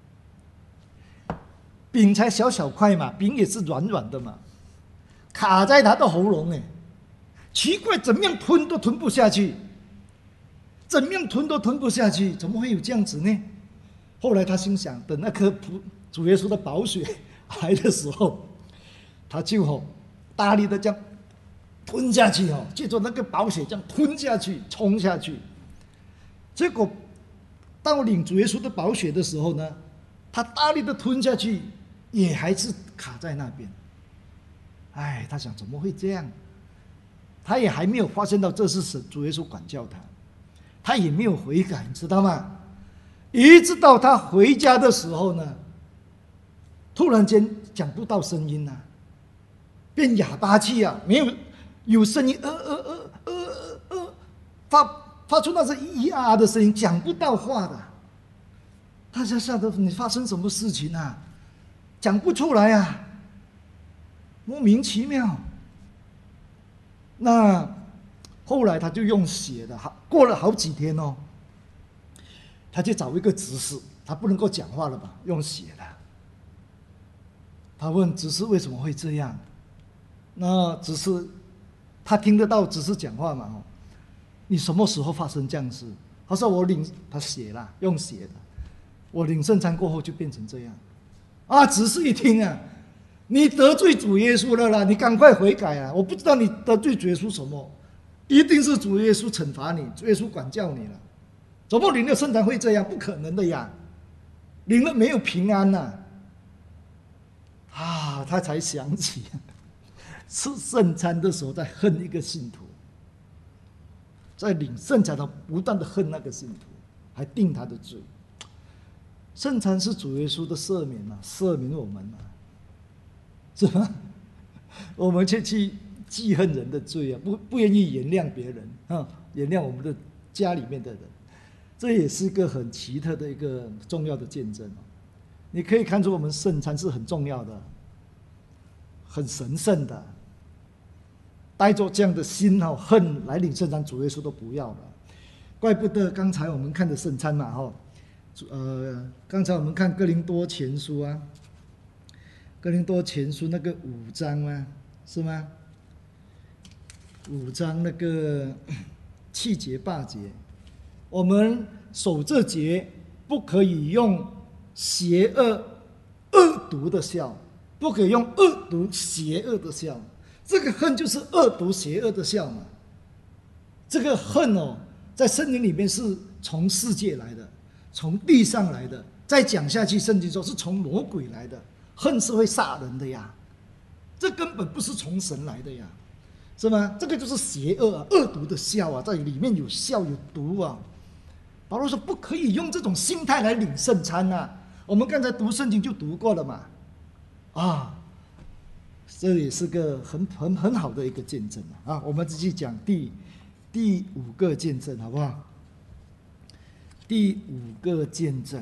饼才小小块嘛，饼也是软软的嘛，卡在他的喉咙呢，奇怪，怎么样吞都吞不下去，怎么样吞都吞不下去，怎么会有这样子呢？后来他心想，等那颗主耶稣的宝血来的时候，他就大力的这样吞下去，借着那个宝血这样吞下去，冲下去。结果到领主耶稣的宝血的时候呢，他大力的吞下去，也还是卡在那边。哎，他想怎么会这样？他也还没有发现到这是主耶稣管教他，他也没有悔改，你知道吗？一直到他回家的时候呢，突然间讲不到声音了，变哑巴气啊，没有声音，发出那是咿啊的声音，讲不到话的。大家吓得你发生什么事情啊？讲不出来啊，莫名其妙。那后来他就用写的，过了好几天他就找一个执事，他不能够讲话了吧，用写的。他问执事为什么会这样？那执事他听得到执事讲话嘛？你什么时候发生这样事？他说他写了，用写的。我领圣餐过后就变成这样。啊，执事一听啊，你得罪主耶稣了啦，你赶快悔改啊！我不知道你得罪主耶稣什么，一定是主耶稣惩罚你，主耶稣管教你了。怎么领了圣餐会这样？不可能的呀，领了没有平安呐！他才想起吃圣餐的时候在恨一个信徒，在领圣餐的不断的恨那个信徒，还定他的罪。圣餐是主耶稣的赦免啊，赦免我们啊，是吧？我们却去记恨人的罪啊，不愿意原谅别人啊，原谅我们的家里面的人，这也是一个很奇特的一个重要的见证。你可以看出我们圣餐是很重要的，很神圣的。带着这样的心恨来领圣餐，主耶稣都不要了。怪不得刚才我们看的圣餐嘛，刚才我们看哥林多前书啊，哥林多前书那个5章啊，是吗？5章那个7节8节，我们守这节不可以用邪恶恶毒的笑，不可以用恶毒邪恶的笑。这个恨就是恶毒邪恶的笑嘛。这个恨在圣经里面是从世界来的，从地上来的。再讲下去，圣经说是从魔鬼来的，恨是会杀人的呀，这根本不是从神来的呀，是吗？这个就是邪恶啊，恶毒的笑啊，在里面有笑有毒啊。保罗说不可以用这种心态来领圣餐啊。我们刚才读圣经就读过了嘛，这也是个很好的一个见证啊。我们继续讲第5个见证，好不好？第5个见证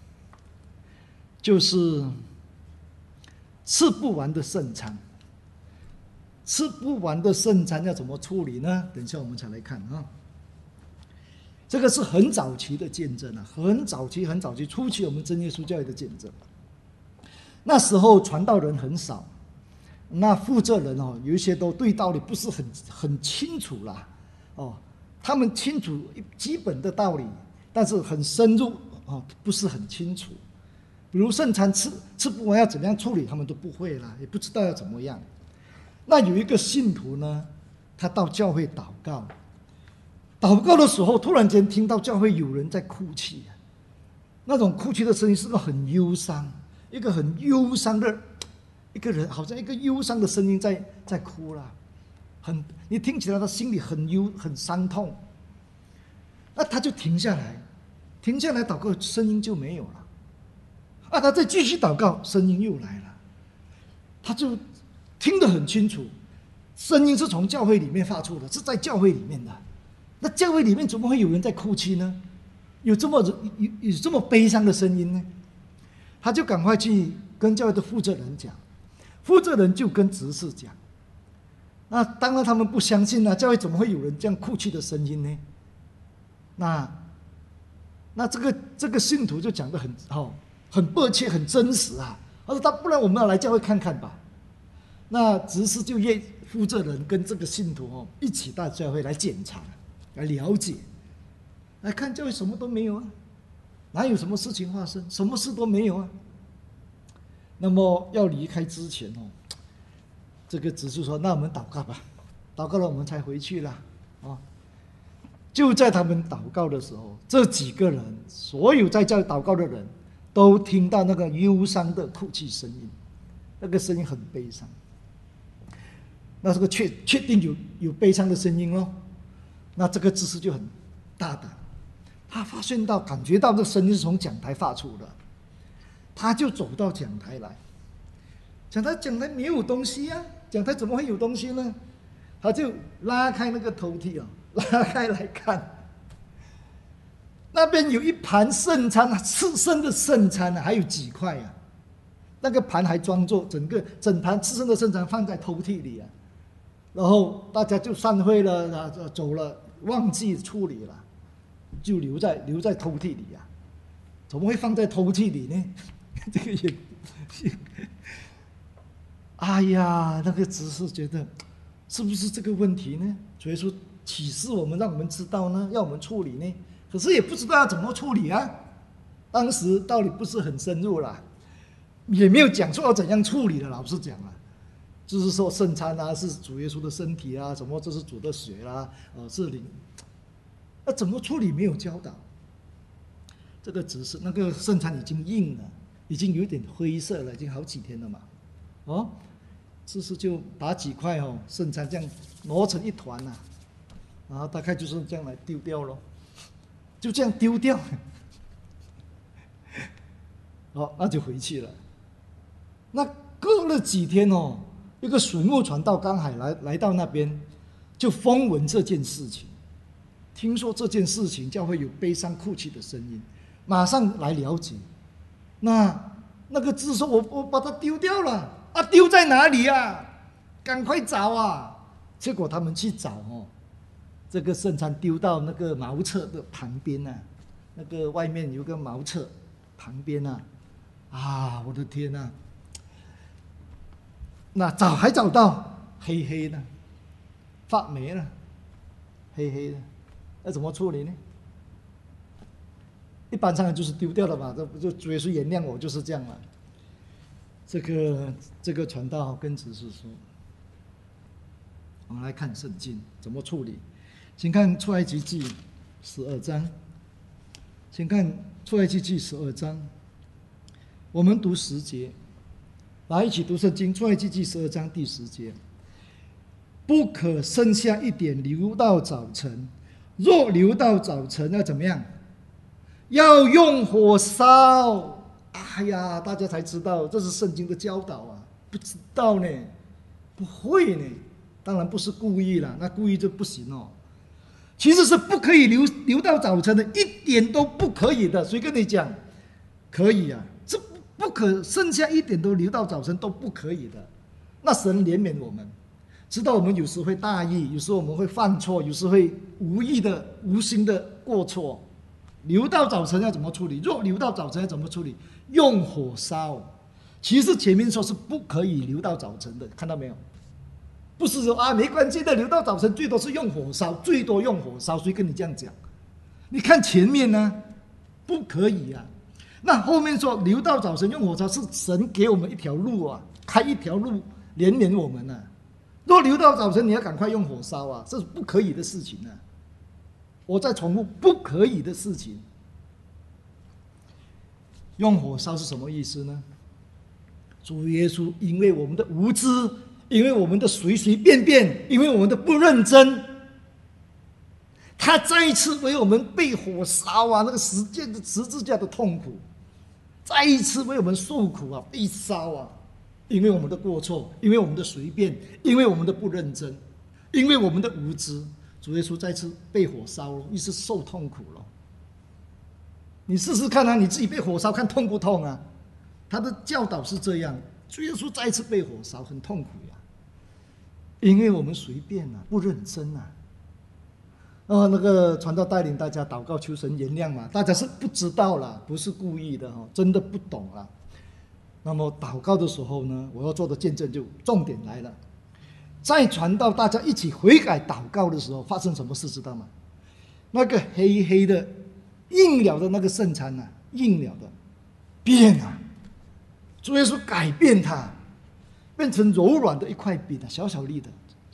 就是吃不完的圣餐。吃不完的圣餐要怎么处理呢？等一下我们才来看啊。这个是很早期的见证啊，很早期初期我们真耶稣教会的见证。那时候传道人很少，那负责人有一些都对道理不是很清楚啦，他们清楚基本的道理，但是很深入不是很清楚。比如圣餐吃不完要怎么样处理，他们都不会啦，也不知道要怎么样。那有一个信徒呢，他到教会祷告的时候，突然间听到教会有人在哭泣，那种哭泣的声音是个很忧伤，一个很忧伤的一个人，好像一个忧伤的声音在哭啦，你听起来他心里很忧很伤痛。那他就停下来， 停下来祷告，声音就没有了。他再继续祷告，声音又来了。他就听得很清楚，声音是从教会里面发出的，是在教会里面的。那教会里面怎么会有人在哭泣呢？有这么悲伤的声音呢？他就赶快去跟教会的负责人讲，负责人就跟执事讲。那当然他们不相信啊，教会怎么会有人这样哭泣的声音呢？那这个信徒就讲得很迫切，很真实啊。他说不然我们要来教会看看吧。那执事就约负责人跟这个信徒一起到教会来检查，来了解，来看教会什么都没有啊，哪有什么事情发生？什么事都没有啊。那么要离开之前这个执事说：“那我们祷告吧，祷告了我们才回去了。”就在他们祷告的时候，这几个人，所有在教会祷告的人，都听到那个忧伤的哭泣声音，那个声音很悲伤。那这个确定有悲伤的声音咯。那这个执事就很大胆，他感觉到这声音是从讲台发出的，他就走到讲台来。讲台没有东西啊，讲台怎么会有东西呢？他就拉开那个抽屉拉开来看，那边有一盘圣餐，吃剩的圣餐还有几块啊，那个盘还装作整盘吃剩的圣餐放在抽屉里啊。然后大家就散会了，走了，忘记处理了，就留在抽屉里啊。怎么会放在抽屉里呢？这个也哎呀，那个执事觉得是不是这个问题呢？所以说启示我们，让我们知道呢，要我们处理呢，可是也不知道要怎么处理啊。当时道理不是很深入啦，也没有讲说要怎样处理的，老实讲啊，就是说圣餐啊是主耶稣的身体啊，什么这是主的血啦，是灵，那怎么处理没有教导。这个执事那个圣餐已经硬了，已经有点灰色了，已经好几天了嘛，执事就把几块圣餐这样挪成一团啊，然后大概就是这样来丢掉咯，就这样丢掉。那就回去了。那隔了几天一个水牧传道刚好来到那边，就风闻这件事情，听说这件事情教会有悲伤哭泣的声音，马上来了解。那个字说我把它丢掉了啊，丢在哪里啊？赶快找啊！结果他们去找这个圣餐丢到那个茅厕的旁边啊，那个外面有个茅厕旁边啊，我的天啊！那还找到黑黑的，发霉了，黑黑的，那怎么处理呢？一般上就是丢掉了嘛，这不就主耶稣原谅我，就是这样了。这个传道跟执事说，我们来看圣经怎么处理。请看出埃及记12章，请看出埃及记12章，我们读10节，来一起读圣经。出埃及记12章第10节，不可剩下一点留到早晨，若留到早晨要怎么样？要用火烧。哎呀，大家才知道这是圣经的教导啊，不知道呢，不会呢，当然不是故意了，那故意就不行其实是不可以留到早晨的，一点都不可以的。谁跟你讲可以啊？这不可剩下一点都留到早晨都不可以的。那神怜悯我们，知道我们有时会大意，有时候我们会犯错，有时会无意的无心的过错。留到早晨要怎么处理？若留到早晨要怎么处理？用火烧。其实前面说是不可以留到早晨的，看到没有？不是说没关系的，留到早晨最多是用火烧，最多用火烧。谁跟你这样讲？你看前面呢，不可以啊。那后面说留到早晨用火烧，是神给我们一条路啊，开一条路怜悯我们啊。若留到早晨，你要赶快用火烧啊，这是不可以的事情啊。我再重复，不可以的事情。用火烧是什么意思呢？主耶稣因为我们的无知，因为我们的随随便便，因为我们的不认真， 他再一次为我们被火烧啊，那个十字架的痛苦，再一次为我们受苦啊，被烧啊，因为我们的过错，因为我们的随便，因为我们的不认真，因为我们的无知，主耶稣再次被火烧了，于是受痛苦了。你试试看啊，你自己被火烧，看痛不痛啊？他的教导是这样，主耶稣再次被火烧，很痛苦呀，因为我们随便啊，不认真啊。那个传道带领大家祷告求神原谅嘛，大家是不知道啦，不是故意的，真的不懂啦。那么祷告的时候呢，我要做的见证就重点来了。在传道大家一起悔改祷告的时候，发生什么事知道吗？那个黑黑的硬了的那个圣餐啊，硬了的变啊，主耶稣改变它，变成柔软的一块饼啊，小小粒的，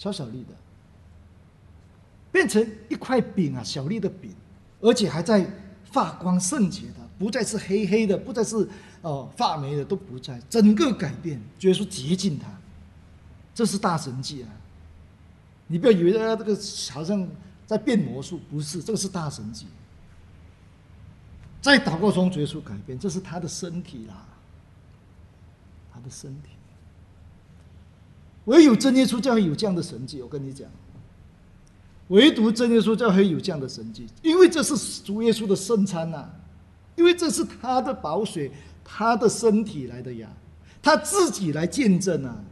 变成一块饼啊，小粒的饼，而且还在发光圣洁的，不再是黑黑的，不再是发霉的，都不在，整个改变，主耶稣洁净它，这是大神迹啊！你不要以为这个好像在变魔术，不是，这个是大神迹。在祷告中，主耶稣改变，这是他的身体啦，他的身体。唯有真耶稣教会有这样的神迹，我跟你讲，唯独真耶稣教会有这样的神迹，因为这是主耶稣的圣餐呐，因为这是他的宝血，他的身体来的呀，他自己来见证啊，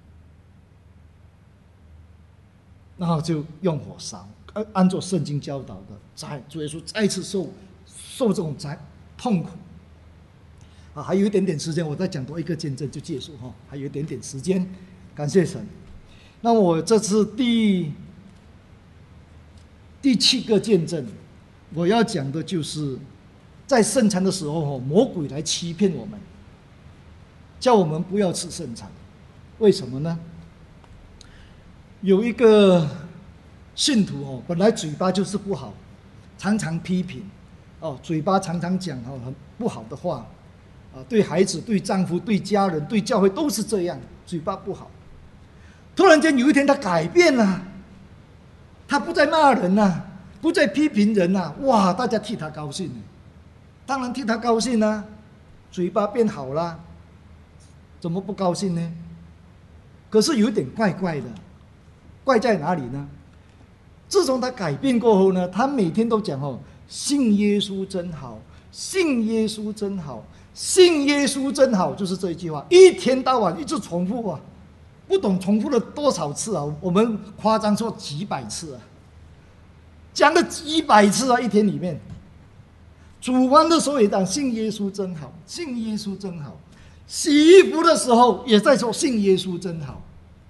然后就用火烧，按照圣经教导的，主耶稣再次受这种痛苦啊！还有一点点时间，我再讲多一个见证就结束哈，还有一点点时间，感谢神。那我这次第7个见证，我要讲的就是在圣餐的时候，魔鬼来欺骗我们，叫我们不要吃圣餐。为什么呢？有一个信徒本来嘴巴就是不好，常常批评嘴巴常常讲很不好的话对孩子、对丈夫、对家人、对教会都是这样，嘴巴不好。突然间有一天他改变了，他不再骂人了，不再批评人了，哇，大家替他高兴，当然替他高兴啊，嘴巴变好了，怎么不高兴呢？可是有一点怪怪的，怪在哪里呢？自从他改变过后呢，他每天都讲信耶稣真好，信耶稣真好，信耶稣真好，就是这一句话，一天到晚一直重复啊，不懂重复了多少次啊，我们夸张说几百次啊，讲了几百次啊，一天里面。煮饭的时候也讲信耶稣真好，信耶稣真好，洗衣服的时候也在说信耶稣真好。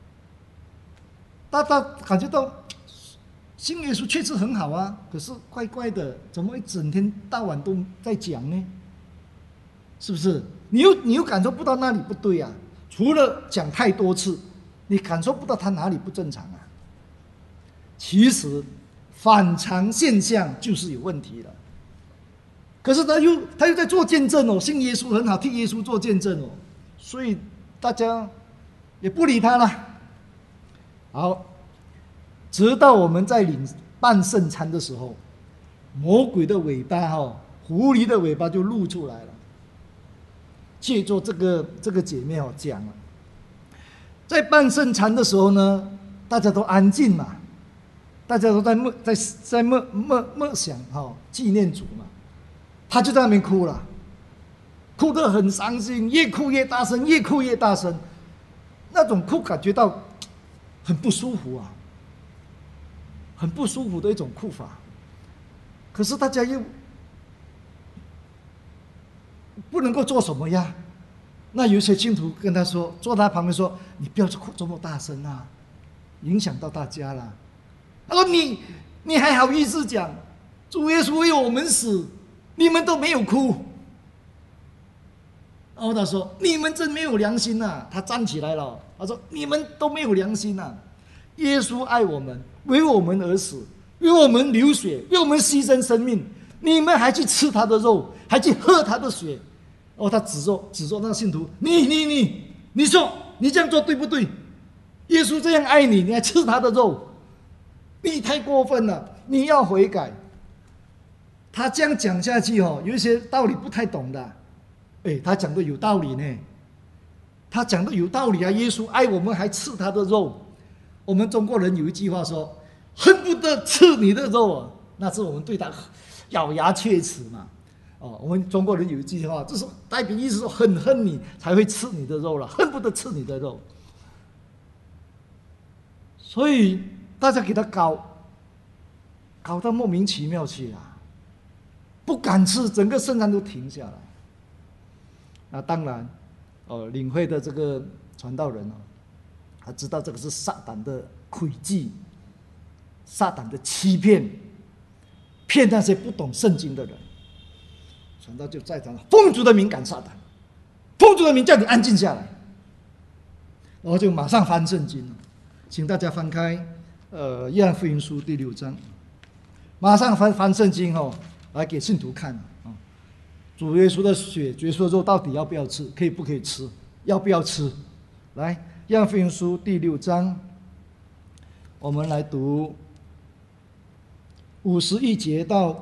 大家感觉到信耶稣确实很好啊，可是怪怪的，怎么一整天到晚都在讲呢？是不是？你又感受不到那里不对啊？除了讲太多次，你感受不到他哪里不正常啊？其实反常现象就是有问题了。可是他又在做见证信耶稣很好，替耶稣做见证所以大家也不理他了。好。直到我们在办圣餐的时候，魔鬼的尾巴狐狸的尾巴就露出来了。借助这个姐妹讲了，在办圣餐的时候呢，大家都安静嘛，大家都在默想纪念主嘛，他就在那边哭了，哭得很伤心，越哭越大声，越哭越大声，那种哭感觉到很不舒服啊。很不舒服的一种哭法，可是大家又不能够做什么呀？那有些信徒跟他说，坐他旁边说：“你不要哭这么大声啊，影响到大家了。”他说：“你还好意思讲，主耶稣为我们死，你们都没有哭。”然后他说：“你们真没有良心啊！”他站起来了，他说：“你们都没有良心啊！耶稣爱我们，为我们而死，为我们流血，为我们牺牲生命，你们还去吃他的肉，还去喝他的血。”他指着那个信徒：“你说你这样做对不对？耶稣这样爱你，你还吃他的肉？” 你太过分了，你要悔改。他这样讲下去有一些道理不太懂的。他讲的有道理呢，他讲的有道理啊！耶稣爱我们，还吃他的肉。我们中国人有一句话说：“恨不得吃你的肉啊！”那是我们对他咬牙切齿嘛。我们中国人有一句话，就是代表意思说很恨你才会吃你的肉了，恨不得吃你的肉。所以大家给他搞到莫名其妙去啊，不敢吃，整个圣餐都停下来。那当然，领会的这个传道人他知道这个是撒旦的诡计，撒旦的欺骗，骗那些不懂圣经的人。传道就在场，奉主的名赶撒旦，奉主的名叫你安静下来，然后就马上翻圣经了。请大家翻开约翰福音书第6章，马上翻圣经来给信徒看主耶稣的血，主耶稣的肉到底要不要吃？可以不可以吃？要不要吃？来，约翰福音书第6章，我们来读51节到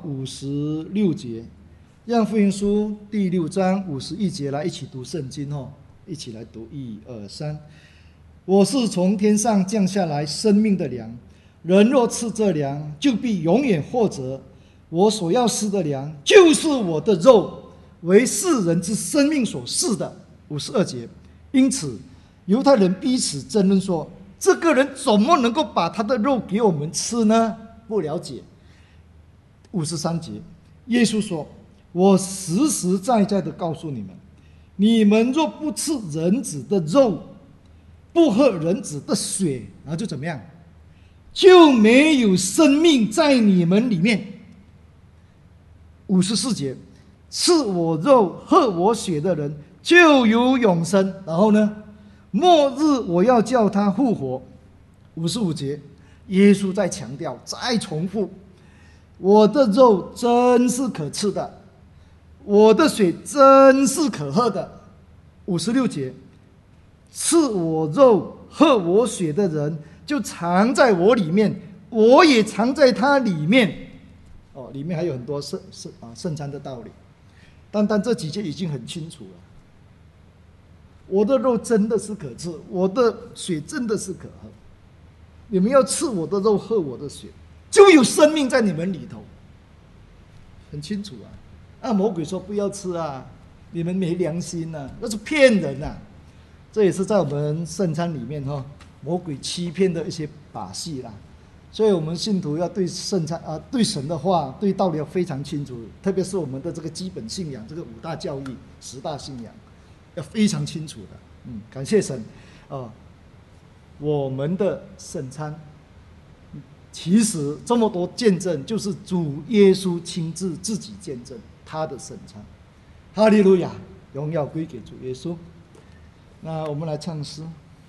56节。约翰福音书第6章51节，来一起读圣经一起来读，1、2、3。我是从天上降下来生命的粮，人若吃这粮，就必永远活着。我所要施的粮，就是我的肉，为世人之生命所赐的。52节。因此犹太人彼此争论说，这个人怎么能够把他的肉给我们吃呢？不了解。53节。耶稣说，我实实在在的告诉你们，你们若不吃人子的肉，不喝人子的血，然后就怎么样？就没有生命在你们里面。54节。吃我肉喝我血的人就有永生，然后呢，末日我要叫他复活。55节。耶稣在强调，再重复，我的肉真是可吃的，我的血真是可喝的。56节。吃我肉喝我血的人就藏在我里面，我也藏在他里面。里面还有很多圣餐的道理，但这几节已经很清楚了。我的肉真的是可吃，我的血真的是可喝。你们要吃我的肉喝我的血，就有生命在你们里头，很清楚啊。魔鬼说不要吃啊，你们没良心啊，那是骗人啊。这也是在我们圣餐里面魔鬼欺骗的一些把戏啦。所以我们信徒要对圣餐对神的话对道理要非常清楚，特别是我们的这个基本信仰，这个5大教义10大信仰要非常清楚的。感谢神我们的圣餐其实这么多见证，就是主耶稣亲自自己见证他的圣餐。哈利路亚，荣耀归给主耶稣。那我们来唱诗，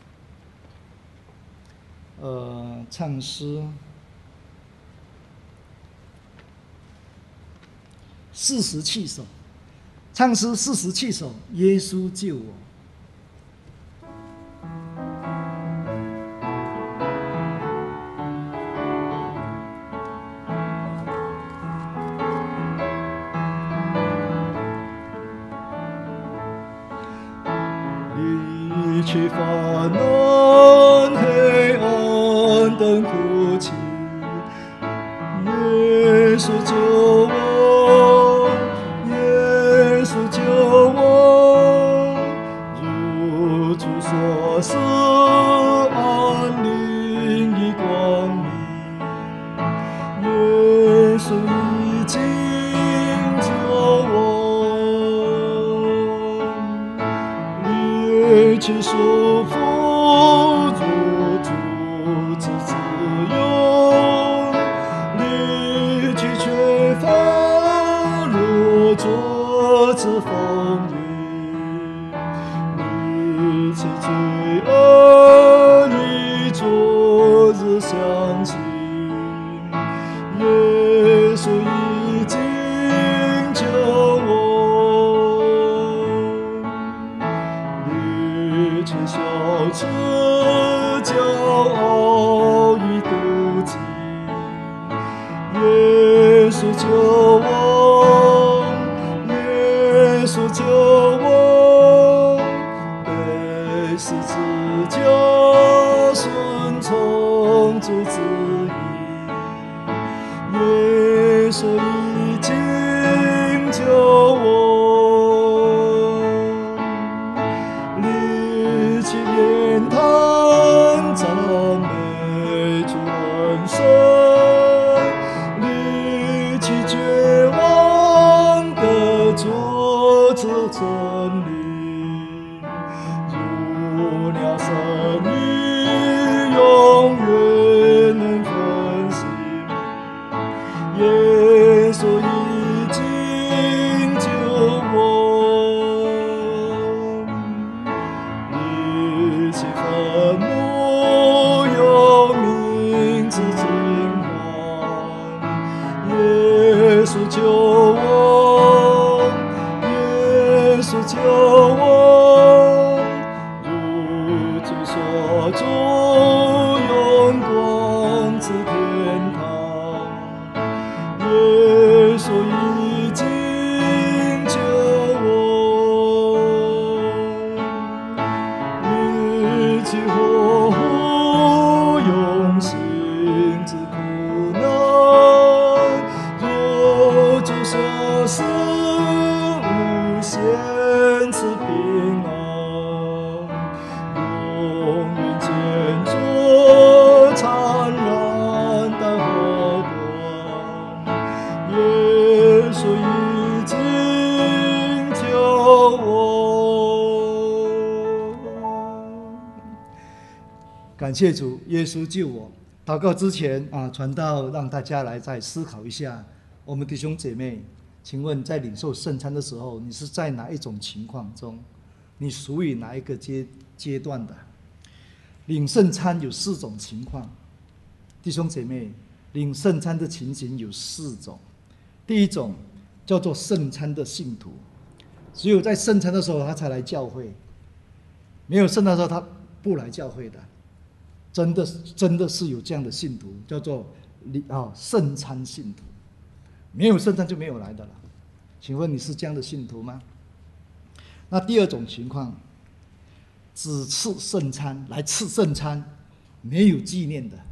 唱诗47首，唱诗47首，耶稣救我。离去烦难黑暗灯哭泣，耶稣救我，耶稣救我，如主所示安宁的光明，耶稣已经救我，离去束缚，入主之自由，离去缺乏，入主之丰裕，离去罪恶，与主之相亲，耶稣已经救我，离去羞耻，骄傲与妒忌， 此真理，如鸟声语，永远能分析。耶稣已经救我，离弃坟墓，有名字金黄。耶稣救我，耶稣救我，如主所祝，永光之天堂。耶稣已经救我，离弃祸福，用心之苦难。若主所示，无限次平安，永远坚着灿然的火光。耶稣已经救我，感谢主，耶稣救我。祷告之前传道让大家来再思考一下，我们弟兄姐妹，请问在领受圣餐的时候，你是在哪一种情况中？你属于哪一个阶段的？领圣餐有4种情况，弟兄姐妹，领圣餐的情形有4种。第一种叫做圣餐的信徒，只有在圣餐的时候他才来教会，没有圣餐的时候他不来教会的。真的是有这样的信徒，叫做圣餐信徒，没有圣餐就没有来的了。请问你是这样的信徒吗？那第二种情况，只吃圣餐，来吃圣餐，没有纪念的，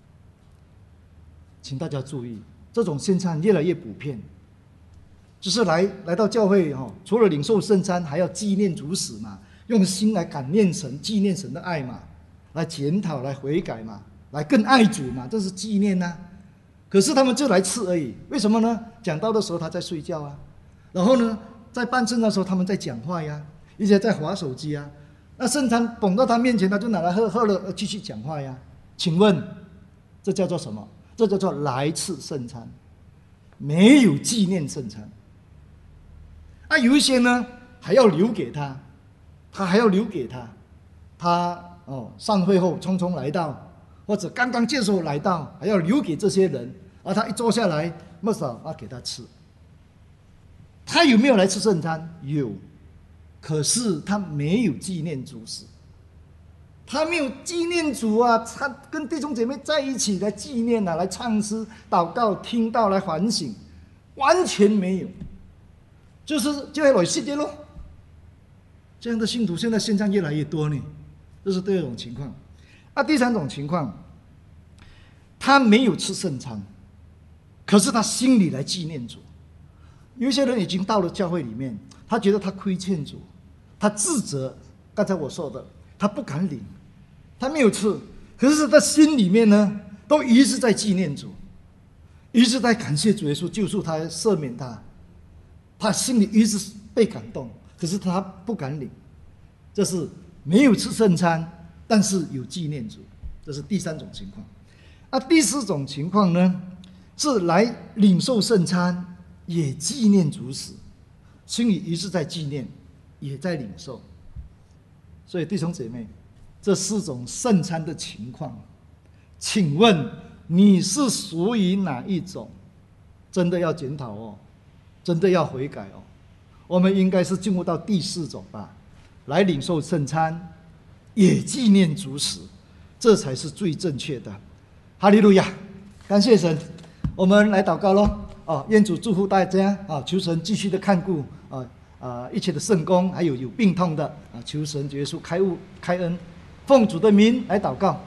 请大家注意，这种现象越来越普遍，就是来到教会除了领受圣餐，还要纪念主死嘛，用心来感念神，纪念神的爱嘛，来检讨，来悔改嘛，来更爱主嘛，这是纪念啊。可是他们就来吃而已，为什么呢？讲道的时候他在睡觉啊，然后呢，在办证的时候他们在讲话呀，一些在滑手机啊。那圣餐捧到他面前，他就拿来喝了，继续讲话呀。请问，这叫做什么？这叫做来吃圣餐，没有纪念圣餐。有一些呢还要留给他，还要留给他，上会后匆匆来到，或者刚刚接受来到，还要留给这些人，他一坐下来，没少给他吃。他有没有来吃圣餐？有，可是他没有纪念主死，他没有纪念主啊，他跟弟兄姐妹在一起来纪念来唱诗、祷告、听到来反省，完全没有，就会来世界咯。这样的信徒现在现象越来越多呢，这是第二种情况。第三种情况，他没有吃圣餐，可是他心里来纪念主。有一些人已经到了教会里面，他觉得他亏欠主，他自责，刚才我说的，他不敢领，他没有吃，可是他心里面呢，都一直在纪念主，一直在感谢主耶稣救赎他、赦免他，他心里一直被感动，可是他不敢领，这是没有吃圣餐，但是有纪念主，这是第三种情况。第四种情况呢，是来领受圣餐，也纪念主死，心里一直在纪念，也在领受。所以弟兄姐妹，这4种圣餐的情况，请问你是属于哪一种？真的要检讨哦，真的要悔改哦。我们应该是进入到第4种吧，来领受圣餐，也纪念主死，这才是最正确的。哈利路亚，感谢神，我们来祷告咯。愿主祝福大家求神继续的看顾一切的圣工，还有病痛的求神耶稣开悟开恩，奉主的名来祷告。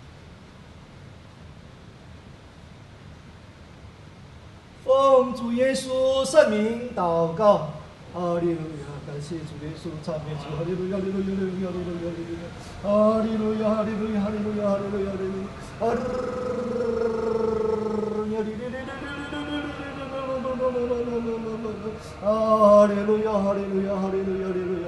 奉主耶稣圣名祷告。哈利路亚，感谢主耶稣，赞美主，哈利路亚，哈利路亚，哈利路亚，哈利路亚，哈利路亚，哈利路亚，哈利路亚，哈利路亚。 할렐루야 할렐루야 할렐루야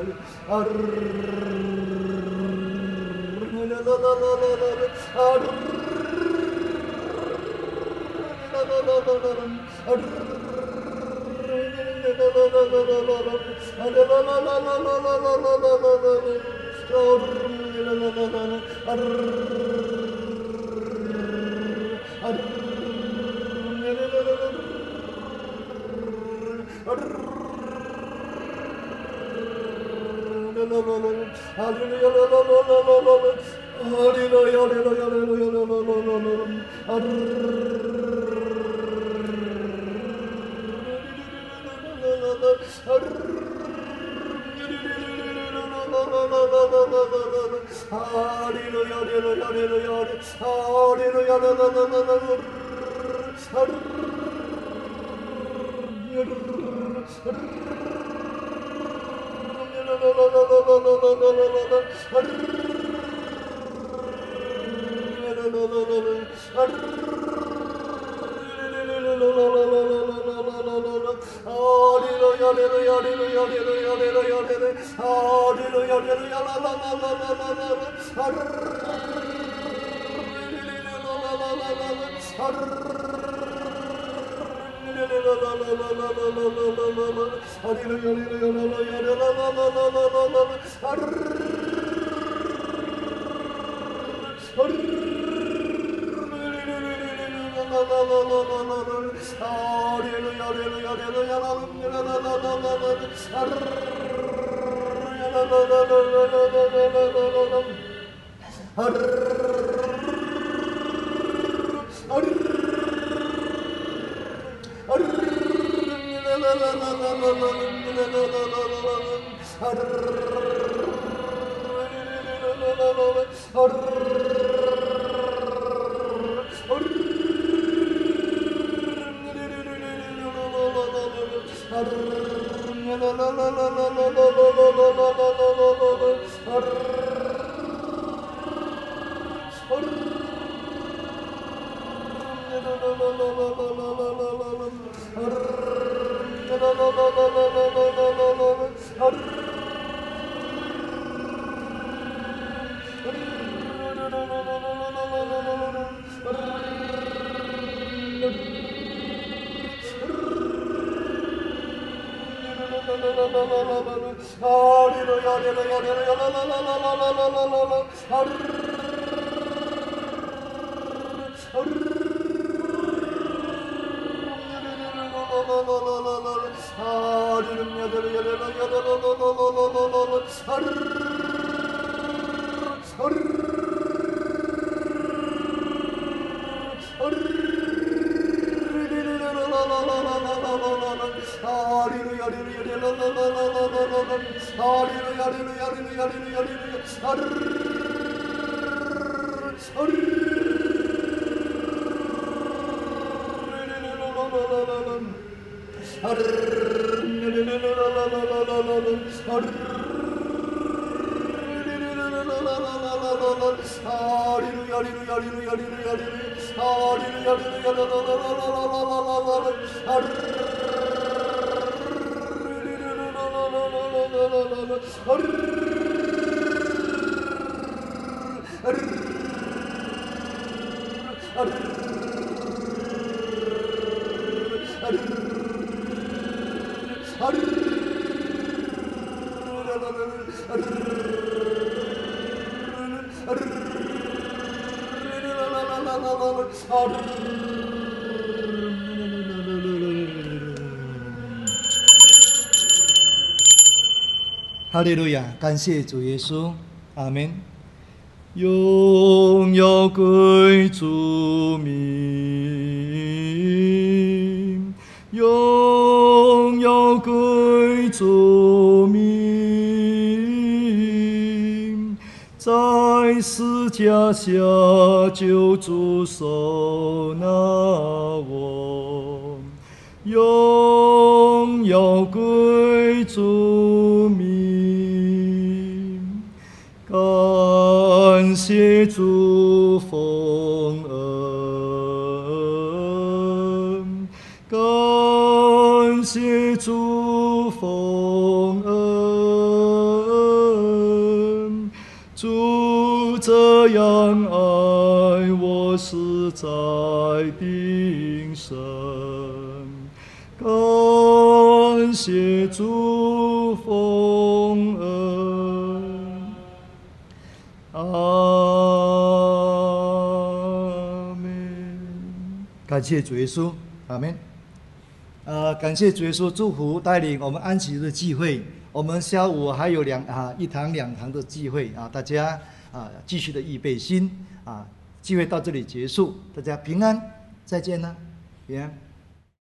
哈利路亚！感谢主耶稣，阿门。荣耀归主名，荣耀归主名，在十架下救主受拿我，荣耀归主名，感谢主丰恩，感主丰恩，主这样爱我，实在定神。感谢主丰恩，阿门。感谢主耶稣，阿门。感谢主耶稣祝福带领我们安息日的聚会。我们下午还有一堂两堂的聚会啊，大家继续的预备心啊。聚会到这里结束，大家平安，再见了，平安。